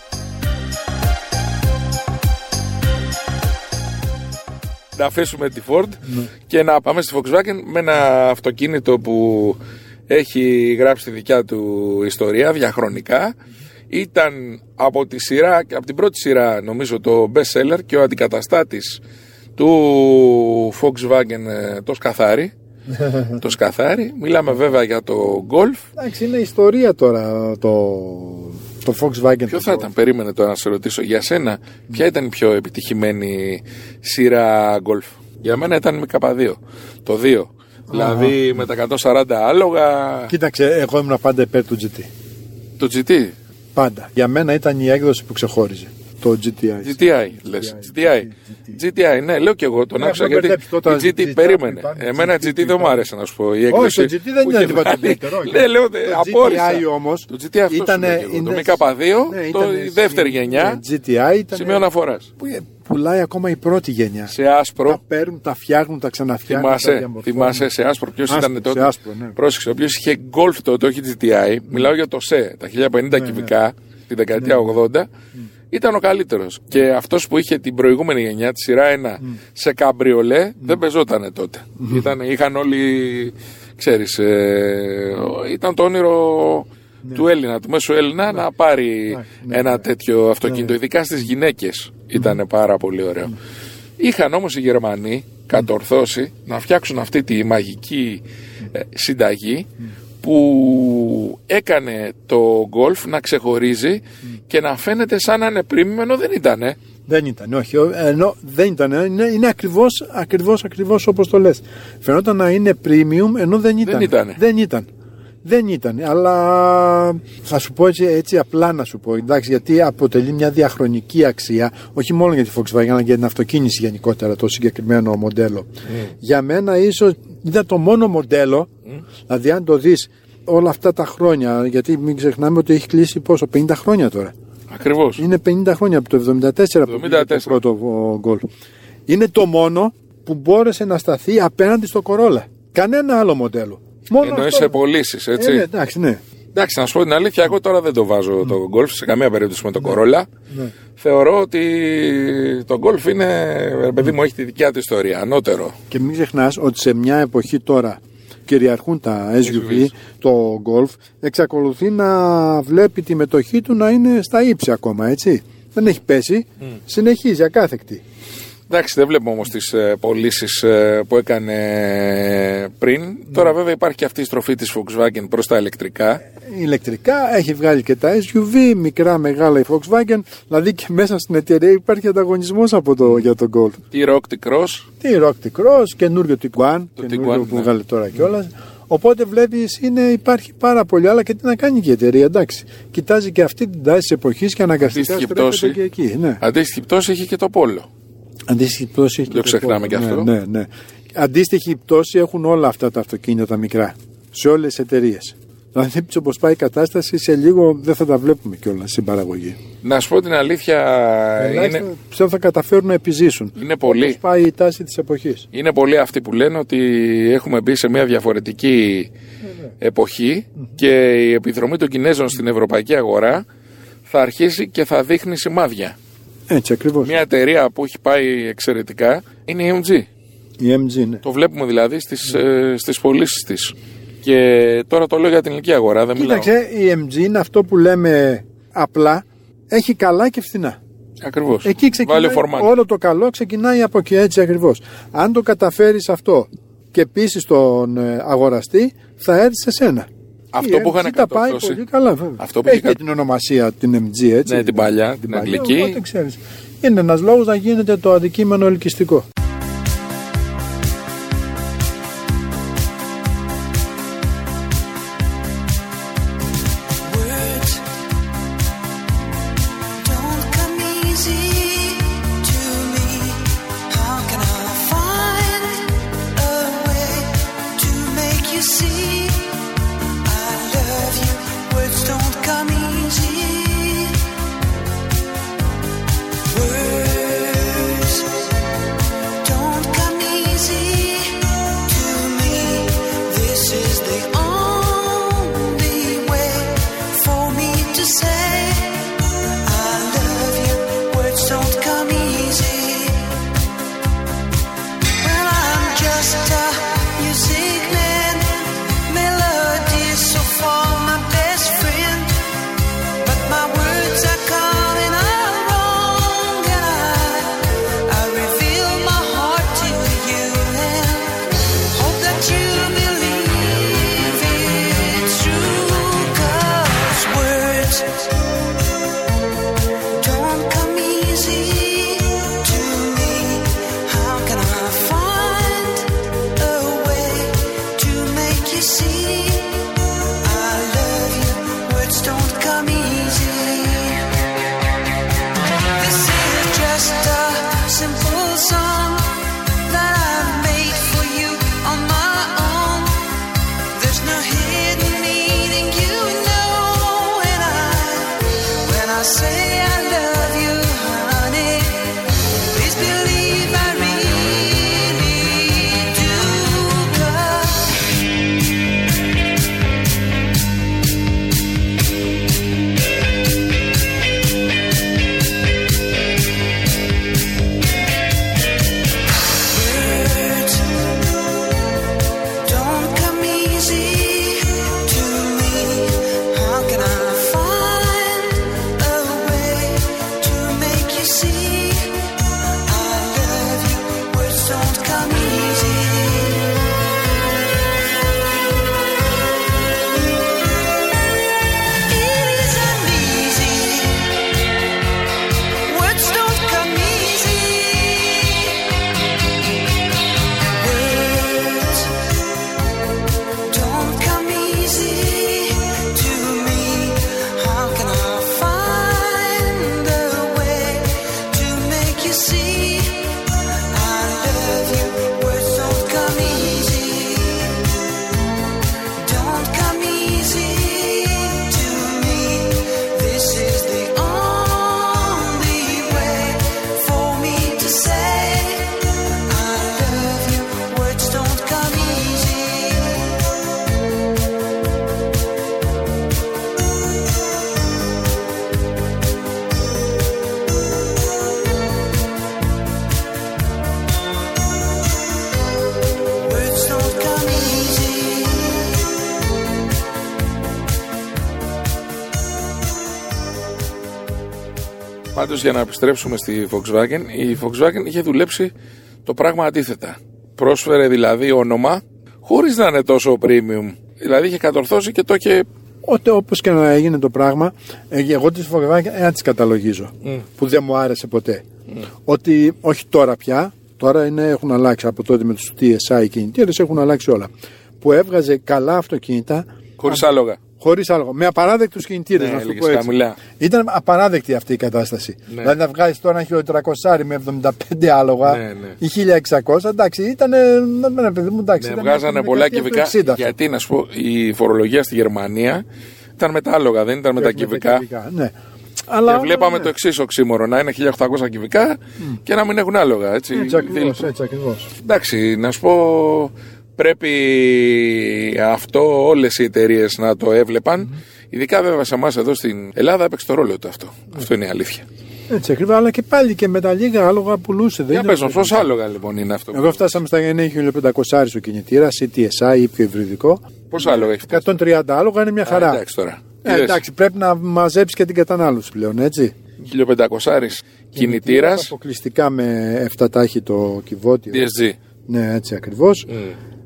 Να αφήσουμε τη Ford ναι. και να πάμε στη Volkswagen με ένα αυτοκίνητο που έχει γράψει τη δικιά του ιστορία διαχρονικά. Ήταν από τη σειρά, από την πρώτη σειρά νομίζω το best seller και ο αντικαταστάτης του Volkswagen το Σκαθάρι. Το Σκαθάρι. Μιλάμε βέβαια για το Golf. Εντάξει, είναι ιστορία τώρα το, το Volkswagen. Ποιο θα ήταν, περίμενε τώρα να σε ρωτήσω για σένα, ποια ήταν η πιο επιτυχημένη σειρά Golf? Για μένα ήταν με κάπα δύο. Το δύο. Δηλαδή με τα εκατόν σαράντα άλογα. Κοίταξε, εγώ ήμουν πάντα υπέρ του τζι τι. Το τζι τι? Πάντα. Για μένα ήταν η έκδοση που ξεχώριζε. Το τζι τι άι. τζι τι άι λες. τζι τι άι. τζι τι άι, ναι, λέω και εγώ τον άκουσα γιατί. Η τζι τι περίμενε. Εμένα τζι τι δεν μου άρεσε να σου πω. Όχι, το τζι τι δεν είναι τίποτα καλύτερο. Ναι, λέω απόλυτα. Το τζι τι άι όμως. Το τζι τι άι αυτό είναι. Το μι κέι δύο, η δεύτερη γενιά. Σημείο αναφοράς. Πουλάει ακόμα η πρώτη γενιά. Σε άσπρο. Τα παίρνουν, τα φτιάχνουν, τα ξαναφτιάχνουν. Θυμάσαι σε άσπρο ποιο ήταν τότε? Πρόσεξε, ο οποίο είχε Golf τότε, όχι τζι τι άι. Μιλάω για το ΣΕ, τα χίλια πενήντα κυβικά, τη δεκαετία ογδόντα. Ήταν ο καλύτερος. Και αυτός που είχε την προηγούμενη γενιά, τη σειρά ένα, mm. σε καμπριολέ, mm. δεν πεζότανε τότε. Mm. Ήταν, είχαν όλοι, ξέρεις, ε, ήταν το όνειρο mm. του Έλληνα, του μέσου Έλληνα, mm. να πάρει mm. ένα mm. τέτοιο αυτοκίνητο. Mm. Ειδικά στις γυναίκες mm. ήταν πάρα πολύ ωραίο. Mm. Είχαν όμως οι Γερμανοί κατορθώσει mm. να φτιάξουν αυτή τη μαγική ε, συνταγή mm. που έκανε το Golf να ξεχωρίζει mm. και να φαίνεται σαν να είναι premium, ενώ δεν ήτανε. Δεν ήταν, όχι, ενώ δεν ήταν, είναι, είναι ακριβώς, ακριβώς, ακριβώς όπως το λες. Φαινόταν να είναι premium, ενώ δεν ήταν. Δεν ήταν. Δεν ήταν. Δεν ήταν, αλλά θα σου πω έτσι, έτσι απλά να σου πω, εντάξει, γιατί αποτελεί μια διαχρονική αξία, όχι μόνο για τη Volkswagen, αλλά για την αυτοκίνηση γενικότερα, το συγκεκριμένο μοντέλο. Mm. Για μένα ίσως ήταν το μόνο μοντέλο, mm. δηλαδή αν το δεις όλα αυτά τα χρόνια, γιατί μην ξεχνάμε ότι έχει κλείσει πόσο, πενήντα χρόνια τώρα. Ακριβώς. Είναι πενήντα χρόνια από το εβδομήντα τέσσερα, εβδομήντα τέσσερα. που πήγε το πρώτο Golf. Είναι το μόνο που μπόρεσε να σταθεί απέναντι στο Corolla. Κανένα άλλο μοντέλο. Εννοείς σε πωλήσεις, έτσι. Ε, ναι, εντάξει, ναι. Εντάξει, να σου πω την αλήθεια, εγώ τώρα δεν το βάζω mm. το Golf σε καμία περίπτωση με το Corolla. Mm. Θεωρώ ότι το Golf είναι, παιδί μου, έχει τη δικιά του ιστορία, ανώτερο. Και μην ξεχνάς ότι σε μια εποχή τώρα κυριαρχούν τα ες γιου βι, το Golf εξακολουθεί να βλέπει τη μετοχή του να είναι στα ύψη ακόμα, έτσι. Δεν έχει πέσει, mm. συνεχίζει ακάθεκτη. Εντάξει, δεν βλέπουμε όμως τις ε, πωλήσεις ε, που έκανε πριν. Ναι. Τώρα βέβαια υπάρχει και αυτή η στροφή της Volkswagen προς τα ηλεκτρικά. Ηλεκτρικά, έχει βγάλει και τα ες γιου βι, μικρά, μεγάλα η Volkswagen. Δηλαδή και μέσα στην εταιρεία υπάρχει ανταγωνισμός από το, για τον Golf. Τι Rock, τι Cross. Τι Rock, τι Cross, καινούριο Tiguan, καινούριο που ναι. βγάλει τώρα κιόλας. Οπότε βλέπεις είναι, υπάρχει πάρα πολύ, αλλά και τι να κάνει και η εταιρεία, εντάξει. Κοιτάζει και αυτή την τάση της εποχής και αναγκαστικά στρέφεται και εκεί. Ναι. Αντίστοιχη πτώση έχει και το Polo. Αντίστοιχη πτώση έχει. Το ξεχνάμε και αυτό. Ναι, ναι, ναι. Αντίστοιχη πτώση έχουν όλα αυτά τα αυτοκίνητα τα μικρά. Σε όλες τις εταιρείες. Δηλαδή, όπως πάει η κατάσταση, σε λίγο δεν θα τα βλέπουμε κιόλας στην παραγωγή. Να σου πω την αλήθεια. Ελάχιστα, είναι... Πιστεύω θα καταφέρουν να επιζήσουν. Είναι πολύ. Όπως πάει η τάση της εποχής. Είναι πολλοί αυτοί που λένε ότι έχουμε μπει σε μια διαφορετική yeah, εποχή mm-hmm. και η επιδρομή των Κινέζων στην ευρωπαϊκή αγορά θα αρχίσει και θα δείχνει σημάδια. Έτσι ακριβώς. Μια εταιρεία που έχει πάει εξαιρετικά είναι η εμ τζι. Η εμ τζι, ναι. Το βλέπουμε δηλαδή στις, mm. ε, στις πωλήσεις της. Και τώρα το λέω για την ελληνική αγορά, δεν μιλάω. Κοίταξε, η εμ τζι είναι αυτό που λέμε απλά, έχει καλά και φθηνά. Ακριβώς. Εκεί ξεκινάει, όλο το καλό ξεκινάει από εκεί, έτσι ακριβώς. Αν το καταφέρεις αυτό και πείσεις τον αγοραστή, θα έρθει σε σένα. Αυτό η που είχαν πάει πολύ καλά, βέβαια. Αυτό που έχει και την ονομασία την εμ τζι, έτσι. Ναι, την παλιά, την, την αγγλική. Οπότε ξέρεις. Είναι ένας λόγος να γίνεται το αντικείμενο ελκυστικό. Πάντως, για να επιστρέψουμε στη Volkswagen, η Volkswagen είχε δουλέψει το πράγμα αντίθετα. Πρόσφερε δηλαδή όνομα χωρίς να είναι τόσο premium. Δηλαδή είχε κατορθώσει και το είχε. Ότι όπως και να έγινε το πράγμα, εγώ τη Volkswagen ένα της καταλογίζω mm. που δεν μου άρεσε ποτέ. Mm. Ότι όχι τώρα πια, τώρα είναι, έχουν αλλάξει από τότε με τους τι ες άι κινητήρες, έχουν αλλάξει όλα. Που έβγαζε καλά αυτοκίνητα. Χωρίς άλογα. Χωρίς άλογα. Με απαράδεκτους κινητήρες, ναι, να σου πω έτσι. Ήταν απαράδεκτη αυτή η κατάσταση. Ναι. Δηλαδή να βγάλεις τώρα ένα χίλια τετρακόσια με εβδομήντα πέντε άλογα ναι, ναι. ή χίλια εξακόσια, εντάξει, ήταν. Ναι, παιδί μου, εντάξει. Ναι, βγάζανε πολλά κυβικά. Γιατί να σου πω, η φορολογία στη Γερμανία ήταν με τα άλογα, δεν ήταν με τα κυβικά. Ναι. Αλλά, και βλέπαμε ναι. το εξής οξύμορο, να είναι χίλια οκτακόσια κυβικά mm. και να μην έχουν άλογα. Έτσι, έτσι ακριβώς. Έτσι ακριβώς. Εντάξει, να σου πω. Πρέπει αυτό όλες οι εταιρείες να το έβλεπαν. Mm-hmm. Ειδικά βέβαια σε εμάς εδώ στην Ελλάδα έπαιξε το ρόλο του αυτό. Mm-hmm. Αυτό είναι η αλήθεια. Έτσι ακριβώς, αλλά και πάλι και με τα λίγα άλογα πουλούσε. Για πες μας, πόσα άλογα λοιπόν είναι αυτό? Εδώ φτάσαμε στα χίλια πεντακόσια ο κινητήρα, σι τι ες άι ή πιο υβριδικό. Πόσα άλογα έχει? εκατόν τριάντα άλογα είναι μια χαρά. Α, εντάξει τώρα. Ε, εντάξει, πρέπει να μαζέψει και την κατανάλωση πλέον, έτσι. χίλια πεντακόσια κινητήρας. Αποκλειστικά με εφτά τάχη το κυβότιο. ντι ες τζι. Ναι, έτσι ακριβώς. Mm.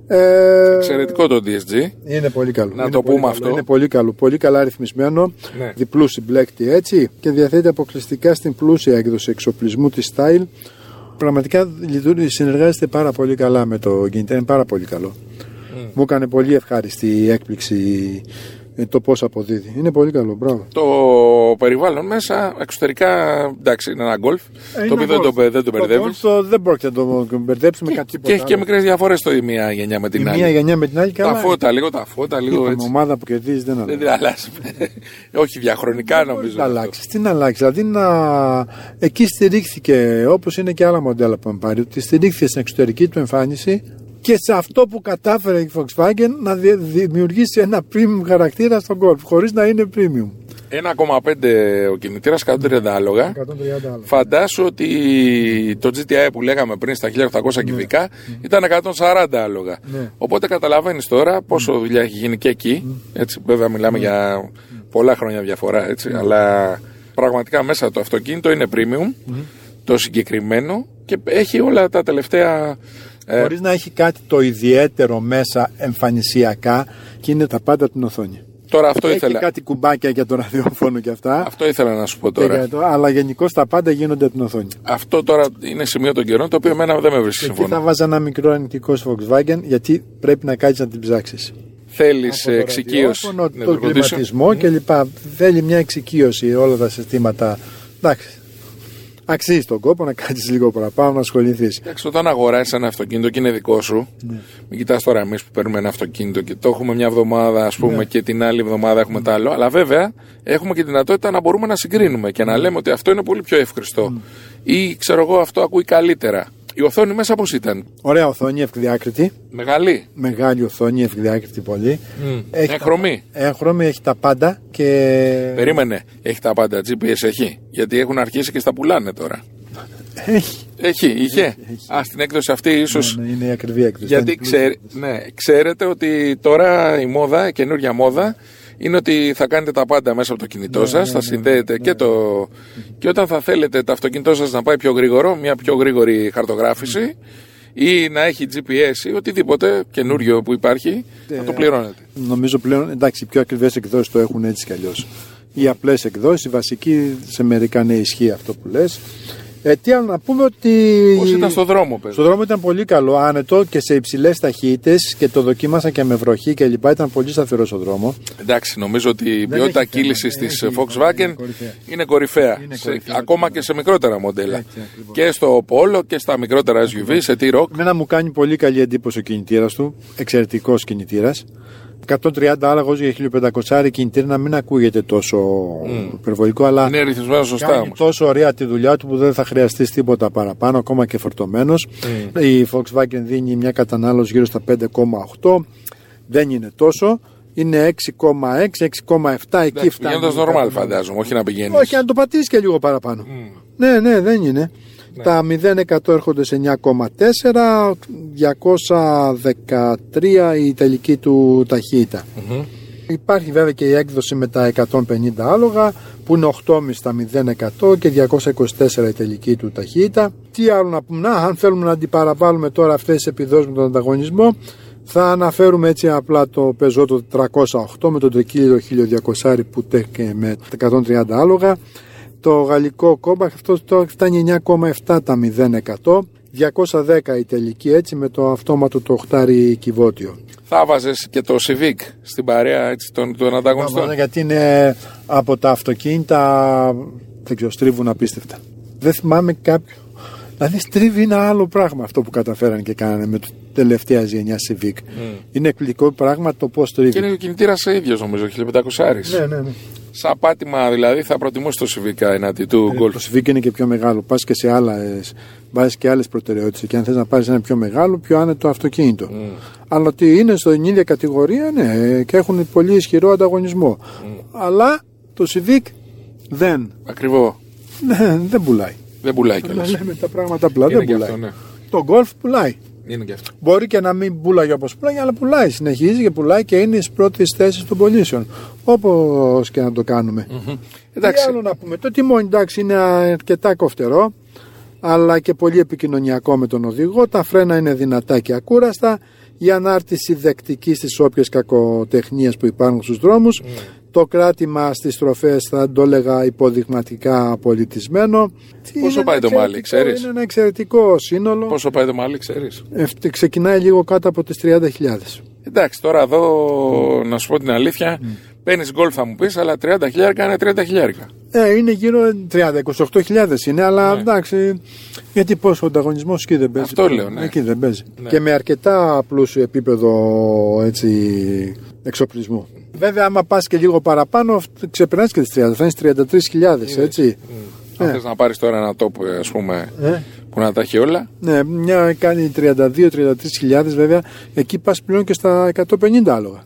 Ε, Εξαιρετικό το ντι ες τζι. Είναι πολύ καλό. Να είναι το πολύ πούμε καλό. αυτό. Είναι πολύ καλό. Πολύ καλά ρυθμισμένο. Ναι. Διπλού συμπλέκτη έτσι. Και διαθέτει αποκλειστικά στην πλούσια έκδοση εξοπλισμού της Style. Πραγματικά λειτουργεί, συνεργάζεται πάρα πολύ καλά με το κινητήρα. Είναι πάρα πολύ καλό. Mm. Μου έκανε πολύ ευχάριστη η έκπληξη το πώς αποδίδει. Είναι πολύ καλό, μπράβο. Το περιβάλλον μέσα, εξωτερικά, εντάξει, είναι ένα γκολφ. Ε, το οποίο δεν το, δεν το μπερδεύει. Το δεν πρόκειται να το μπερδέψουμε με κάτι τίποτα. Και έχει και μικρές διαφορές το η μία γενιά με την η άλλη. μία γενιά με την άλλη, καλά. Τα φώτα, λίγο τα φώτα, λίγο έτσι. Η ομάδα που κερδίζει δεν αλλάζει. Δεν αλλάζει. Όχι, διαχρονικά νομίζω. Δεν αλλάξει. Τι να αλλάξει. Δηλαδή να... εκεί στηρίχθηκε, όπως είναι και άλλα μοντέλα που έχουμε πάρει, ότι στηρίχθηκε στην εξωτερική του εμφάνιση και σε αυτό που κατάφερε η Volkswagen να δημιουργήσει ένα premium χαρακτήρα στον Golf, χωρίς να είναι premium. ένα κόμμα πέντε ο κινητήρας, εκατόν τριάντα άλογα. εκατόν τριάντα άλογα. Φαντάσου ότι το τζι τι άι που λέγαμε πριν στα χίλια οκτακόσια κυβικά mm. ήταν εκατόν σαράντα άλογα. Ναι. Οπότε καταλαβαίνεις τώρα πόσο δουλειά έχει γίνει και εκεί. Mm. Έτσι, βέβαια μιλάμε mm. για πολλά χρόνια διαφορά, έτσι, mm. αλλά πραγματικά μέσα το αυτοκίνητο είναι premium, mm. το συγκεκριμένο, και έχει όλα τα τελευταία... Χωρίς να έχει κάτι το ιδιαίτερο μέσα εμφανισιακά, και είναι τα πάντα την οθόνη. Τώρα αυτό έχει ήθελα. Κάτι κουμπάκια για το ραδιόφωνο και αυτά. Αυτό ήθελα να σου πω τώρα. Το, αλλά γενικώς τα πάντα γίνονται από την οθόνη. Αυτό τώρα είναι σημείο των καιρών, το οποίο εμένα δεν με βρίσκει σύμφωνο. Και θα βάζα ένα μικρό αρνητικό στο Volkswagen, γιατί πρέπει να κάτσεις να την ψάξεις. Θέλεις εξοικείωση. Το κλιματισμό κλπ. Θέλει μια εξοικείωση όλα τα συστήματα. Εντάξει. Αξίζει τον κόπο να κάτσεις λίγο παραπάνω να ασχοληθείς. Εντάξει, όταν αγοράσεις ένα αυτοκίνητο και είναι δικό σου, ναι. Μην κοιτάς τώρα εμείς που παίρνουμε ένα αυτοκίνητο και το έχουμε μια εβδομάδα, ας πούμε, ναι. Και την άλλη εβδομάδα έχουμε mm. το άλλο. Αλλά βέβαια έχουμε και τη δυνατότητα να μπορούμε να συγκρίνουμε και να λέμε ότι αυτό είναι πολύ πιο εύχριστο. Mm. Ή ξέρω εγώ, αυτό ακούει καλύτερα. Η οθόνη μέσα πώς ήταν? Ωραία οθόνη, ευδιάκριτη. Μεγάλη. Μεγάλη οθόνη, ευδιάκριτη πολύ. Mm. Έγχρωμη. Τα... Έγχρωμη, έχει τα πάντα και... Περίμενε, έχει τα πάντα, τζι πι ες έχει. Γιατί έχουν αρχίσει και στα πουλάνε τώρα. Έχει. Έχει, είχε. Έχει, έχει. Α, στην έκδοση αυτή ίσως. Ναι, ναι, είναι η ακριβή έκδοση. Γιατί ξέρ... ναι, ξέρετε ότι τώρα η μόδα, η καινούργια μόδα, είναι ότι θα κάνετε τα πάντα μέσα από το κινητό ναι, σας, ναι, θα ναι, συνδέετε ναι, και το... Ναι. Και όταν θα θέλετε το αυτοκίνητό σας να πάει πιο γρήγορο, μια πιο γρήγορη χαρτογράφηση ναι. Ή να έχει τζι πι ες ή οτιδήποτε καινούριο που υπάρχει, ε, θα το πληρώνετε. Νομίζω πλέον, εντάξει, οι πιο ακριβές εκδόσεις το έχουν έτσι κι αλλιώς. Οι απλές εκδόσεις, η βασική, σε μερικά ναι ισχύει αυτό που λες. Ε, τι άλλο να πούμε ότι... Πώς ήταν στο δρόμο, παιδί. Στο δρόμο ήταν πολύ καλό, άνετο και σε υψηλές ταχύτητες και το δοκίμασα και με βροχή και λοιπά, ήταν πολύ σταθερό στο δρόμο. Εντάξει, νομίζω ότι η ποιότητα κύλησης της Volkswagen είναι κορυφαία. Είναι κορυφαία, είναι σε, κορυφαία ακόμα και σε μικρότερα μοντέλα. Έτσι, και στο Polo και στα μικρότερα ες γιου βι, σε T-Roc. Εμένα μου κάνει πολύ καλή εντύπωση ο κινητήρας του, εξαιρετικός κινητήρας. εκατόν τριάντα άλογος για χίλια πεντακόσια κινητήρα να μην ακούγεται τόσο mm. υπερβολικό, αλλά είναι ρυθμισμένο σωστά, κάνει όμως. Τόσο ωραία τη δουλειά του που δεν θα χρειαστεί τίποτα παραπάνω, ακόμα και φορτωμένος. Mm. Η Volkswagen δίνει μια κατανάλωση γύρω στα πέντε κόμμα οκτώ, δεν είναι τόσο. Είναι έξι κόμμα έξι, έξι κόμμα επτά, εκεί φτάνει. Πηγαίνοντας normal φαντάζομαι, όχι να πηγαίνεις. Όχι, αν το πατήσεις και λίγο παραπάνω. Mm. Ναι, ναι, δεν είναι. Ναι. Τα μηδέν εκατό έρχονται σε εννιά κόμμα τέσσερα, διακόσια δεκατρία η τελική του ταχύτητα. Mm-hmm. Υπάρχει βέβαια και η έκδοση με τα εκατόν πενήντα άλογα που είναι οκτώ κόμμα πέντε στα μηδέν εκατό και διακόσια είκοσι τέσσερα η τελική του ταχύτητα. Τι άλλο να πούμε, να, αν θέλουμε να αντιπαραβάλουμε τώρα αυτές τις επιδόσεις με τον ανταγωνισμό, θα αναφέρουμε έτσι απλά το Peugeot το τετρακόσια οκτώ με τον τρικύλιο χίλια διακόσια που τρέχει με εκατόν τριάντα άλογα. Το γαλλικό Κόμπαχ αυτό το φτάνει εννιά κόμμα επτά τα μηδέν εκατό, διακόσια δέκα η τελική έτσι με το αυτόματο το οχτάρι κυβότιο. Θα βάζεις και το Civic στην παρέα έτσι, των, των ανταγωνιστών? Γιατί είναι από τα αυτοκίνητα, δεν ξέρω, στρίβουν απίστευτα. Δεν θυμάμαι κάποιο. Δηλαδή στρίβει ένα άλλο πράγμα αυτό που καταφέρανε και κάνανε με το τελευταία γενιά Civic. Mm. Είναι εκπληκτικό πράγμα το πώς στρίβει. Και είναι ο κινητήρας ίδιος νομίζω, χίλια πεντακόσια. Ναι, ναι, ναι. Σαν πάτημα δηλαδή θα προτιμούσε το Civic εναντί του Golf. Το Civic είναι και πιο μεγάλο. Πας και σε άλλες, βάζεις και άλλες προτεραιότητες. Και αν θες να πάρεις ένα πιο μεγάλο, πιο άνετο αυτοκίνητο. Mm. Αλλά ότι είναι στην ίδια κατηγορία, ναι, και έχουν πολύ ισχυρό ανταγωνισμό. Mm. Αλλά το Civic δεν. Ακριβώς. Ναι, δεν πουλάει. Δεν πουλάει κιόλας. Λέμε τα πράγματα απλά, είναι δεν πουλάει. Αυτό, ναι. Το γκολφ πουλάει. Είναι και αυτό. Μπορεί και να μην πουλάει όπως πουλάει, αλλά πουλάει. Συνεχίζει και πουλάει και είναι στις πρώτες θέσεις των πωλήσεων. Όπως και να το κάνουμε. Mm-hmm. Τι άλλο να πούμε. Το τιμόνι, εντάξει, είναι αρκετά κοφτερό, αλλά και πολύ επικοινωνιακό με τον οδηγό. Τα φρένα είναι δυνατά και ακούραστα. Η ανάρτηση δεκτική στις όποιες κακοτεχνίες που υπάρχουν στους δρόμους. Mm. Το κράτημα στις στροφές θα το έλεγα υποδειγματικά πολιτισμένο. Πόσο πάει το μάλι, ξέρεις? Είναι ένα εξαιρετικό σύνολο. Πόσο πάει το μάλι, ξέρεις? Ε, ξεκινάει λίγο κάτω από τις τριάντα χιλιάδες. Εντάξει, τώρα εδώ να σου πω την αλήθεια, mm. παίρνεις γκολφ θα μου πεις, αλλά τριάντα χιλιάρικα είναι τριάντα χιλιάρικα. Ε, είναι γύρω τριάντα, είκοσι οκτώ χιλιάδες είναι, αλλά ναι. εντάξει, γιατί πώς ο ανταγωνισμός εκεί δεν παίζει. Αυτό λέω, ναι. Εκεί δεν παίζει. Ναι. Και με αρκετά πλούσιο επίπεδο έτσι, εξοπλισμού. Βέβαια, άμα πας και λίγο παραπάνω, ξεπερνάς και τις τριάντα, θα είναι τριάντα τρεις χιλιάδες, έτσι. Mm. Αν ε. θες να πάρεις τώρα ένα τόπο, ας πούμε, ε. που να τα έχει όλα. Ναι, μια κάνει τριάντα δύο με τριάντα τρεις χιλιάδες, βέβαια, εκεί πας πλέον και στα εκατόν πενήντα άλογα.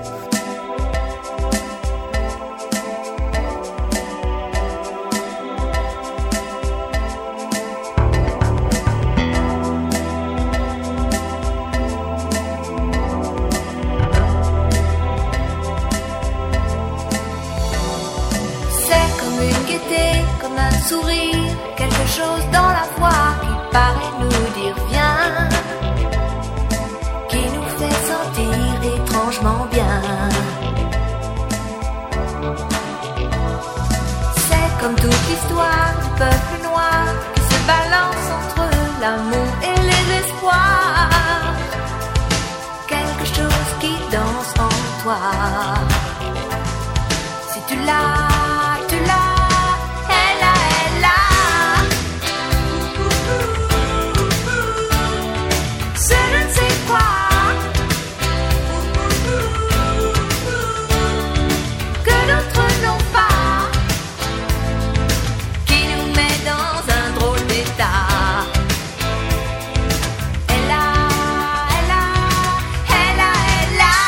Si tu l'as, tu l'as, elle a, elle a. C'est je ne sais quoi que d'autres n'ont pas, qui nous met dans un drôle d'état. Elle a, elle a, elle a, elle a.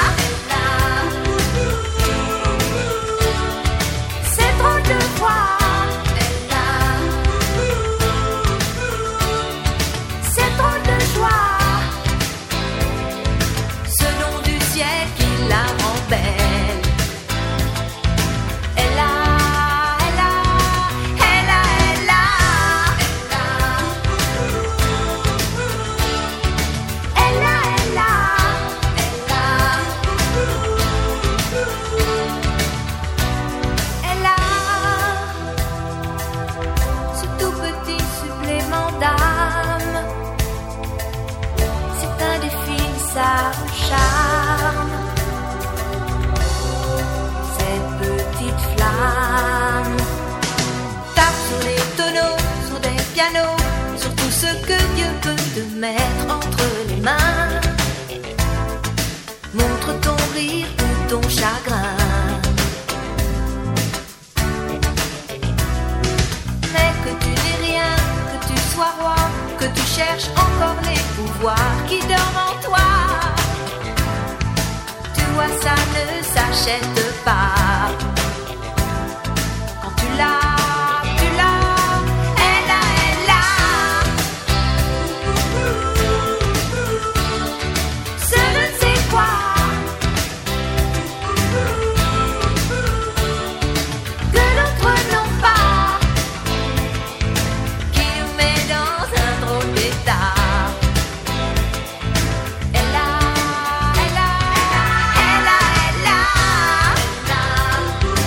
Charme, cette petite flamme tape sur les tonneaux, sur des pianos, sur tout ce que Dieu peut te mettre entre les mains. Montre ton rire ou ton chagrin, mais que tu n'aies rien, que tu sois roi, que tu cherches encore les pouvoirs qui dorment en toi. Ça ne s'achète pas. Quand tu l'as, tu l'as, elle a, elle a. Ce je ne sais quoi que d'autres n'ont pas, qui nous met dans un drôle d'état. Elle a, elle a, elle a, elle a, elle a.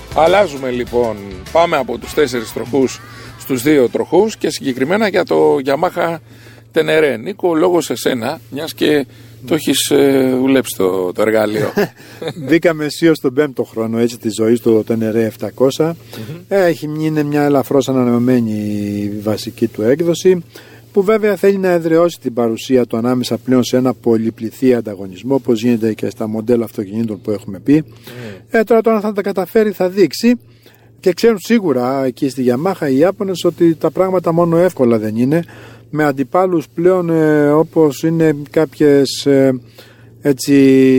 Αλλάζουμε λοιπόν, πάμε από τους τέσσερις τροχούς στους δύο τροχούς και συγκεκριμένα για το Yamaha Tenere. Νίκο, λόγω σε σένα, μιας και το έχεις ε, δουλέψει το, το εργαλείο. Μπήκαμε αισίως στον πέμπτο χρόνο έτσι της ζωής του Tenere επτακόσια. Mm-hmm. Έχει, είναι μια ελαφρώς ανανεωμένη βασική του έκδοση, που βέβαια θέλει να εδραιώσει την παρουσία του ανάμεσα πλέον σε ένα πολυπληθή ανταγωνισμό, όπως γίνεται και στα μοντέλα αυτοκινήτων που έχουμε πει. Mm. Ε, τώρα τώρα θα τα καταφέρει θα δείξει, και ξέρουν σίγουρα εκεί στη Yamaha οι Ιάπωνες ότι τα πράγματα μόνο εύκολα δεν είναι, με αντιπάλους πλέον ε, όπως είναι κάποιες ε, έτσι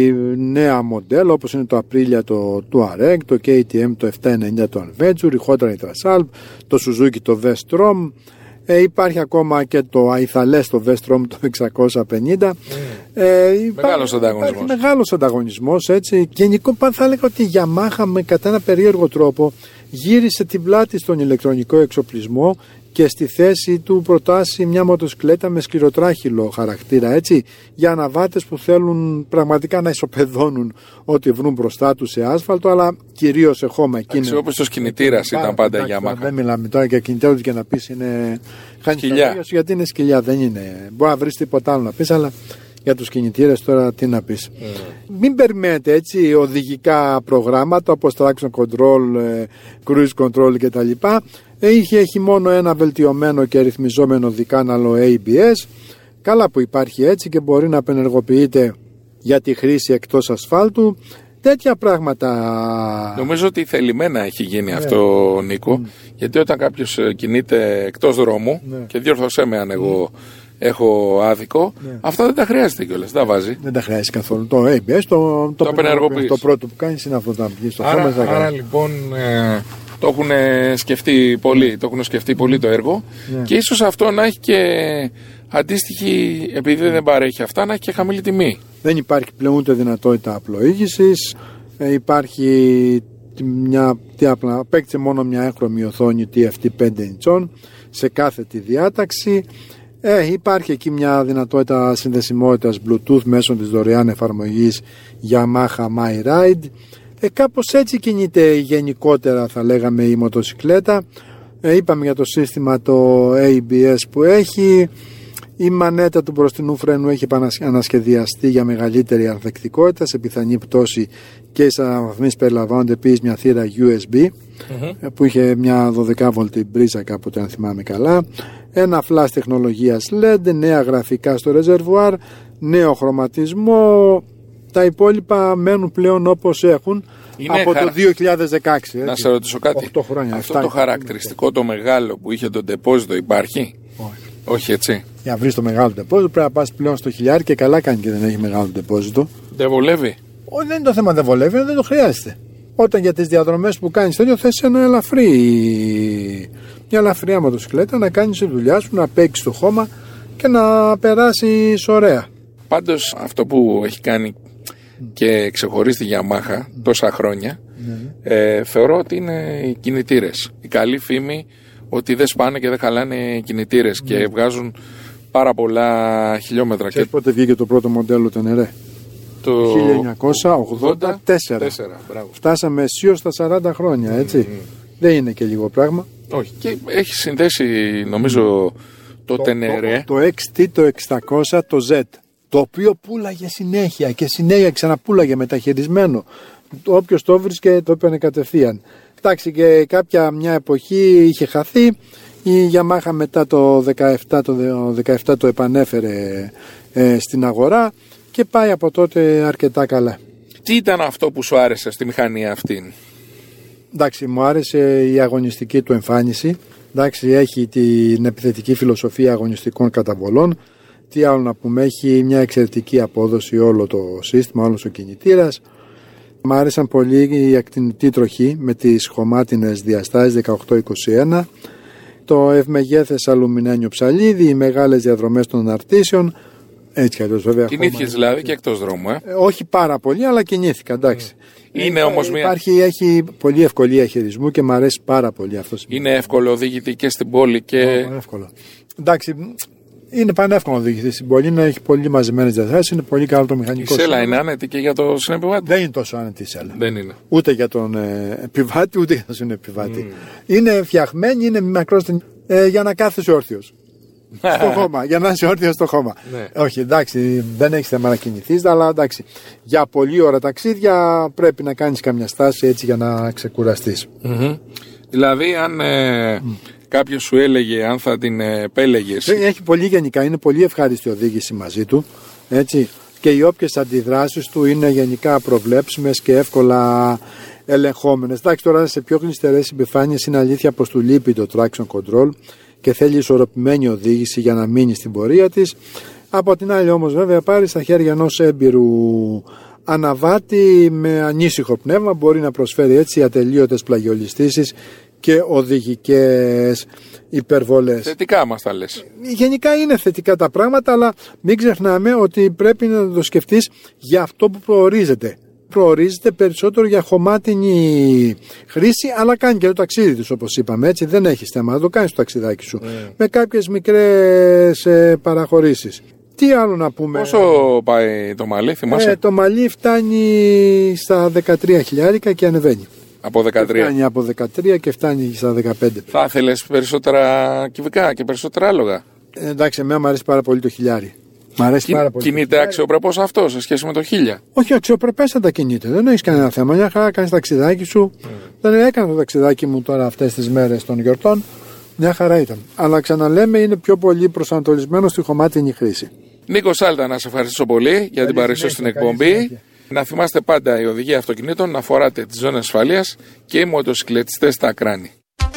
νέα μοντέλα, όπως είναι το Aprilia το Touareg, το κέι τι εμ το επτακόσια ενενήντα το Adventure, η Honda Trasalp, το Suzuki το V-Strom. Ε, υπάρχει ακόμα και το Αϊθαλές το V-Strom το εξακόσια πενήντα. Mm. Ε, μεγάλος ανταγωνισμός. Μεγάλος ανταγωνισμός, έτσι. Γενικό θα έλεγα ότι η Yamaha με κατά ένα περίεργο τρόπο γύρισε την πλάτη στον ηλεκτρονικό εξοπλισμό και στη θέση του προτάσει μια μοτοσυκλέτα με σκληροτράχυλο χαρακτήρα, έτσι, για αναβάτες που θέλουν πραγματικά να ισοπεδώνουν ό,τι βρουν μπροστά τους σε άσφαλτο, αλλά κυρίως σε χώμα. Αξιόπιστος όπως το κινητήρας ήταν πάντα η Yamaha. Δεν μιλάμε τώρα για κινητήρα και να πεις είναι σκυλιά, γιατί είναι σκυλιά, δεν είναι. Μπορεί να βρεις τίποτα άλλο να πεις, αλλά για τους κινητήρες τώρα τι να πεις. Mm. Μην περιμένετε έτσι οδηγικά προγράμματα όπως traction control, cruise control κτλ. Είχε, έχει μόνο ένα βελτιωμένο και ρυθμιζόμενο δικάναλο έι μπι ες. Καλά που υπάρχει έτσι και μπορεί να απενεργοποιείται για τη χρήση εκτός ασφάλτου. Τέτοια πράγματα. Νομίζω ότι θελημένα έχει γίνει, ναι, αυτό, Νίκο. Mm. Γιατί όταν κάποιος κινείται εκτός δρόμου, ναι, και διόρθωσέ με αν εγώ mm. έχω άδικο, ναι, αυτά δεν τα χρειάζεται κιόλας. Δεν τα βάζει. Δεν τα χρειάζεται καθόλου. Το έι μπι ες το, το, το, το, το πρώτο που κάνεις είναι αυτό, να βγει στο χώμα. Άρα, άρα λοιπόν. Ε, Το έχουν σκεφτεί πολύ, το έχουν σκεφτεί πολύ το έργο, yeah, και ίσως αυτό να έχει και αντίστοιχη, επειδή δεν παρέχει αυτά, να έχει και χαμηλή τιμή. Δεν υπάρχει πλέον ούτε δυνατότητα απλοήγησης, ε, υπάρχει μια, τι απλά, απέκτησε μόνο μια έγχρωμη οθόνη τι εφ τι πέντε ιντσών σε κάθε τη διάταξη. Ε, υπάρχει εκεί μια δυνατότητα συνδεσιμότητας Bluetooth μέσω της δωρεάν εφαρμογής Yamaha My Ride. Ε, κάπως έτσι κινείται γενικότερα θα λέγαμε η μοτοσυκλέτα. Ε, είπαμε για το σύστημα το έι μπι ες που έχει. Η μανέτα του μπροστινού φρένου έχει ανασχεδιαστεί για μεγαλύτερη ανθεκτικότητα σε πιθανή πτώση, και στις αναβαθμίσεις περιλαμβάνονται επίσης μια θύρα γιου ες μπι, mm-hmm, που είχε μια δώδεκα βολτ μπρίζα κάποτε αν θυμάμαι καλά. Ένα flash τεχνολογίας ελ ι ντι, νέα γραφικά στο ρεζερβουάρ, νέο χρωματισμό. Τα υπόλοιπα μένουν πλέον όπως έχουν. Είναι από χαρα... το δύο χιλιάδες δεκαέξι. Έτσι. Να σε ρωτήσω κάτι. οκτώ χρόνια, αυτό το χαρακτηριστικό το μεγάλο που είχε το ντεπόζιτο υπάρχει? Όχι. Όχι, έτσι. Για να βρεις το μεγάλο ντεπόζιτο πρέπει να πας πλέον στο χιλιάρι, και καλά κάνει και δεν έχει μεγάλο ντεπόζιτο. Δεν βολεύει. Όχι, δεν είναι το θέμα, δεν βολεύει, δεν το χρειάζεται. Όταν για τις διαδρομές που κάνεις τέτοιο θες ένα ελαφρύ, μια ελαφριά μοτοσυκλέτα να κάνεις τη δουλειά σου, να παίξεις το χώμα και να περάσεις ωραία. Πάντως αυτό που έχει κάνει και ξεχωρίζει τη Yamaha τόσα χρόνια, mm. ε, θεωρώ ότι είναι οι κινητήρες. Η καλή φήμη ότι δεν σπάνε και δεν χαλάνε οι κινητήρες, mm. και βγάζουν πάρα πολλά χιλιόμετρα. Ξέρεις και... πότε βγήκε το πρώτο μοντέλο Tenere? Το χίλια εννιακόσια ογδόντα τέσσερα. Φτάσαμε αισίως στα σαράντα χρόνια, έτσι. Mm. Δεν είναι και λίγο πράγμα. Όχι, και έχει συνδέσει νομίζω το, το Tenere, το, το εξ τι, το εξακόσια, το Z, το οποίο πουλάγε συνέχεια και συνέχεια ξαναπούλαγε μεταχειρισμένο. Όποιος το βρίσκε το έπαιρνε κατευθείαν. Εντάξει, και κάποια μια εποχή είχε χαθεί. Η Yamaha μετά το δεκαεπτά το, δεκαεπτά το επανέφερε ε, στην αγορά και πάει από τότε αρκετά καλά. Τι ήταν αυτό που σου άρεσε στη μηχανή αυτήν? Εντάξει, μου άρεσε η αγωνιστική του εμφάνιση. Εντάξει, έχει την επιθετική φιλοσοφία αγωνιστικών καταβολών. Τι άλλο να πούμε, έχει μια εξαιρετική απόδοση όλο το σύστημα, όλος ο κινητήρας. Μ' άρεσαν πολύ η ακτινητή τροχή με τις χωμάτινες διαστάσεις δεκαοκτώ είκοσι ένα, το ευμεγέθες αλουμινένιο ψαλίδι, οι μεγάλες διαδρομές των αναρτήσεων. Έτσι αλλιώς βέβαια. Κινήθηκες δηλαδή και εκτός δρόμου, ε? ε? Όχι πάρα πολύ, αλλά κινήθηκα, εντάξει. Είναι ε, όμως μια... Υπάρχει, έχει πολύ ευκολία χειρισμού και μου αρέσει πάρα πολύ αυτό. Είναι εύκολο οδηγητή και στην πόλη και... Εύκολο. Εντάξει, Είναι πανεύκολο να οδηγηθεί στην πόλη, να έχει πολύ μαζεμένες διαθέσεις, είναι πολύ καλό το μηχανικό. Η σέλα είναι άνετη και για τον συνεπιβάτη. Δεν είναι τόσο άνετη η σέλα. Δεν είναι. Ούτε για τον ε, επιβάτη, ούτε για τον συνεπιβάτη. Mm. Είναι φτιαγμένη, είναι μακρόστενη ε, για να κάθεσαι όρθιος. Στο χώμα, για να είσαι όρθιος στο χώμα. Ναι. Όχι, εντάξει, δεν έχει θέμα να κινηθείς, αλλά εντάξει, για πολλή ώρα ταξίδια πρέπει να κάνεις καμιά στάση έτσι για να ξεκουραστείς. Mm-hmm. Δηλαδή, αν ε, mm. κάποιος σου έλεγε, αν θα την επέλεγες. Έχει πολύ γενικά, είναι πολύ ευχάριστη οδήγηση μαζί του. Έτσι, και οι όποιες αντιδράσεις του είναι γενικά προβλέψιμες και εύκολα ελεγχόμενες. Εντάξει, τώρα σε πιο κλειστερές επιφάνειες είναι αλήθεια πως του λείπει το traction control και θέλει ισορροπημένη οδήγηση για να μείνει στην πορεία της. Από την άλλη όμως βέβαια πάρει στα χέρια ενός έμπειρου αναβάτη με ανήσυχο πνεύμα, μπορεί να προσφέρει έτσι ατελείωτες πλαγιολιστήσεις και οδηγικές υπερβολές. Θετικά μας τα λες. Γενικά είναι θετικά τα πράγματα, αλλά μην ξεχνάμε ότι πρέπει να το σκεφτείς για αυτό που προορίζεται. Προορίζεται περισσότερο για χωμάτινη χρήση, αλλά κάνει και το ταξίδι τους, όπως είπαμε. Έτσι, δεν έχεις θέμα να το κάνεις το ταξιδάκι σου. Mm. Με κάποιες μικρές ε, παραχωρήσεις. Τι άλλο να πούμε. Πόσο πάει το μαλλί, θυμάσαι? Ε, το μαλλί φτάνει στα δεκατρία χιλιάρικα και ανεβαίνει. Από δεκατρία. Φτάνει από δεκατρία και φτάνει στα δεκαπέντε. Θα ήθελες περισσότερα κυβικά και περισσότερα άλογα? Ε, εντάξει, εμένα μου αρέσει πάρα πολύ το χιλιάρι. Μ' αρέσει Κι, πάρα πολύ. Κινείται αξιοπρεπώς αυτό σε σχέση με το χίλια? Όχι, αξιοπρεπέστατα κινείται. Δεν έχει κανένα θέμα. Μια χαρά κάνει ταξιδάκι σου. Mm. Δεν έκανα το ταξιδάκι μου τώρα αυτές τις μέρες των γιορτών. Μια χαρά ήταν. Αλλά ξαναλέμε, είναι πιο πολύ προσανατολισμένο στη χωμάτινη χρήση. Νίκο Σάλτα, να σε ευχαριστήσω πολύ για την παρουσία στην εκπομπή. Να θυμάστε πάντα, η οδηγία αυτοκινήτων να φοράτε τις ζώνες ασφαλείας και οι μοτοσυκλετιστές στα κράνη.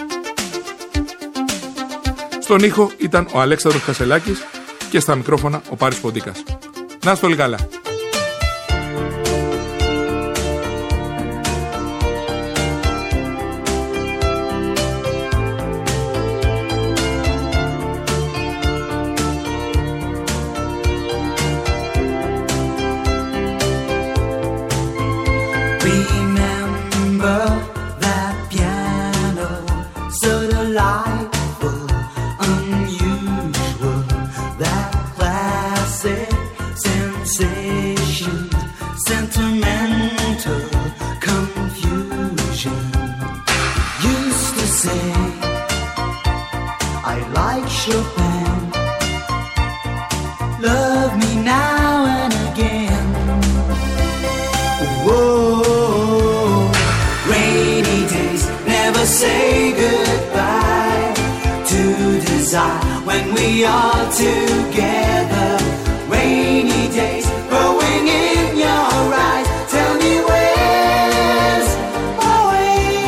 Στον ήχο ήταν ο Αλέξανδρος Κασελάκης και στα μικρόφωνα ο Πάρης Ποντίκας. Να είστε όλοι καλά. When we are together, rainy days growing in your eyes. Tell me where's my way?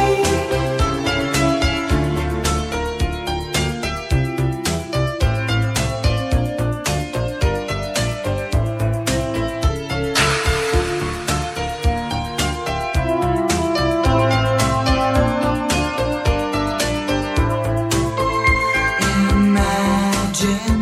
Imagine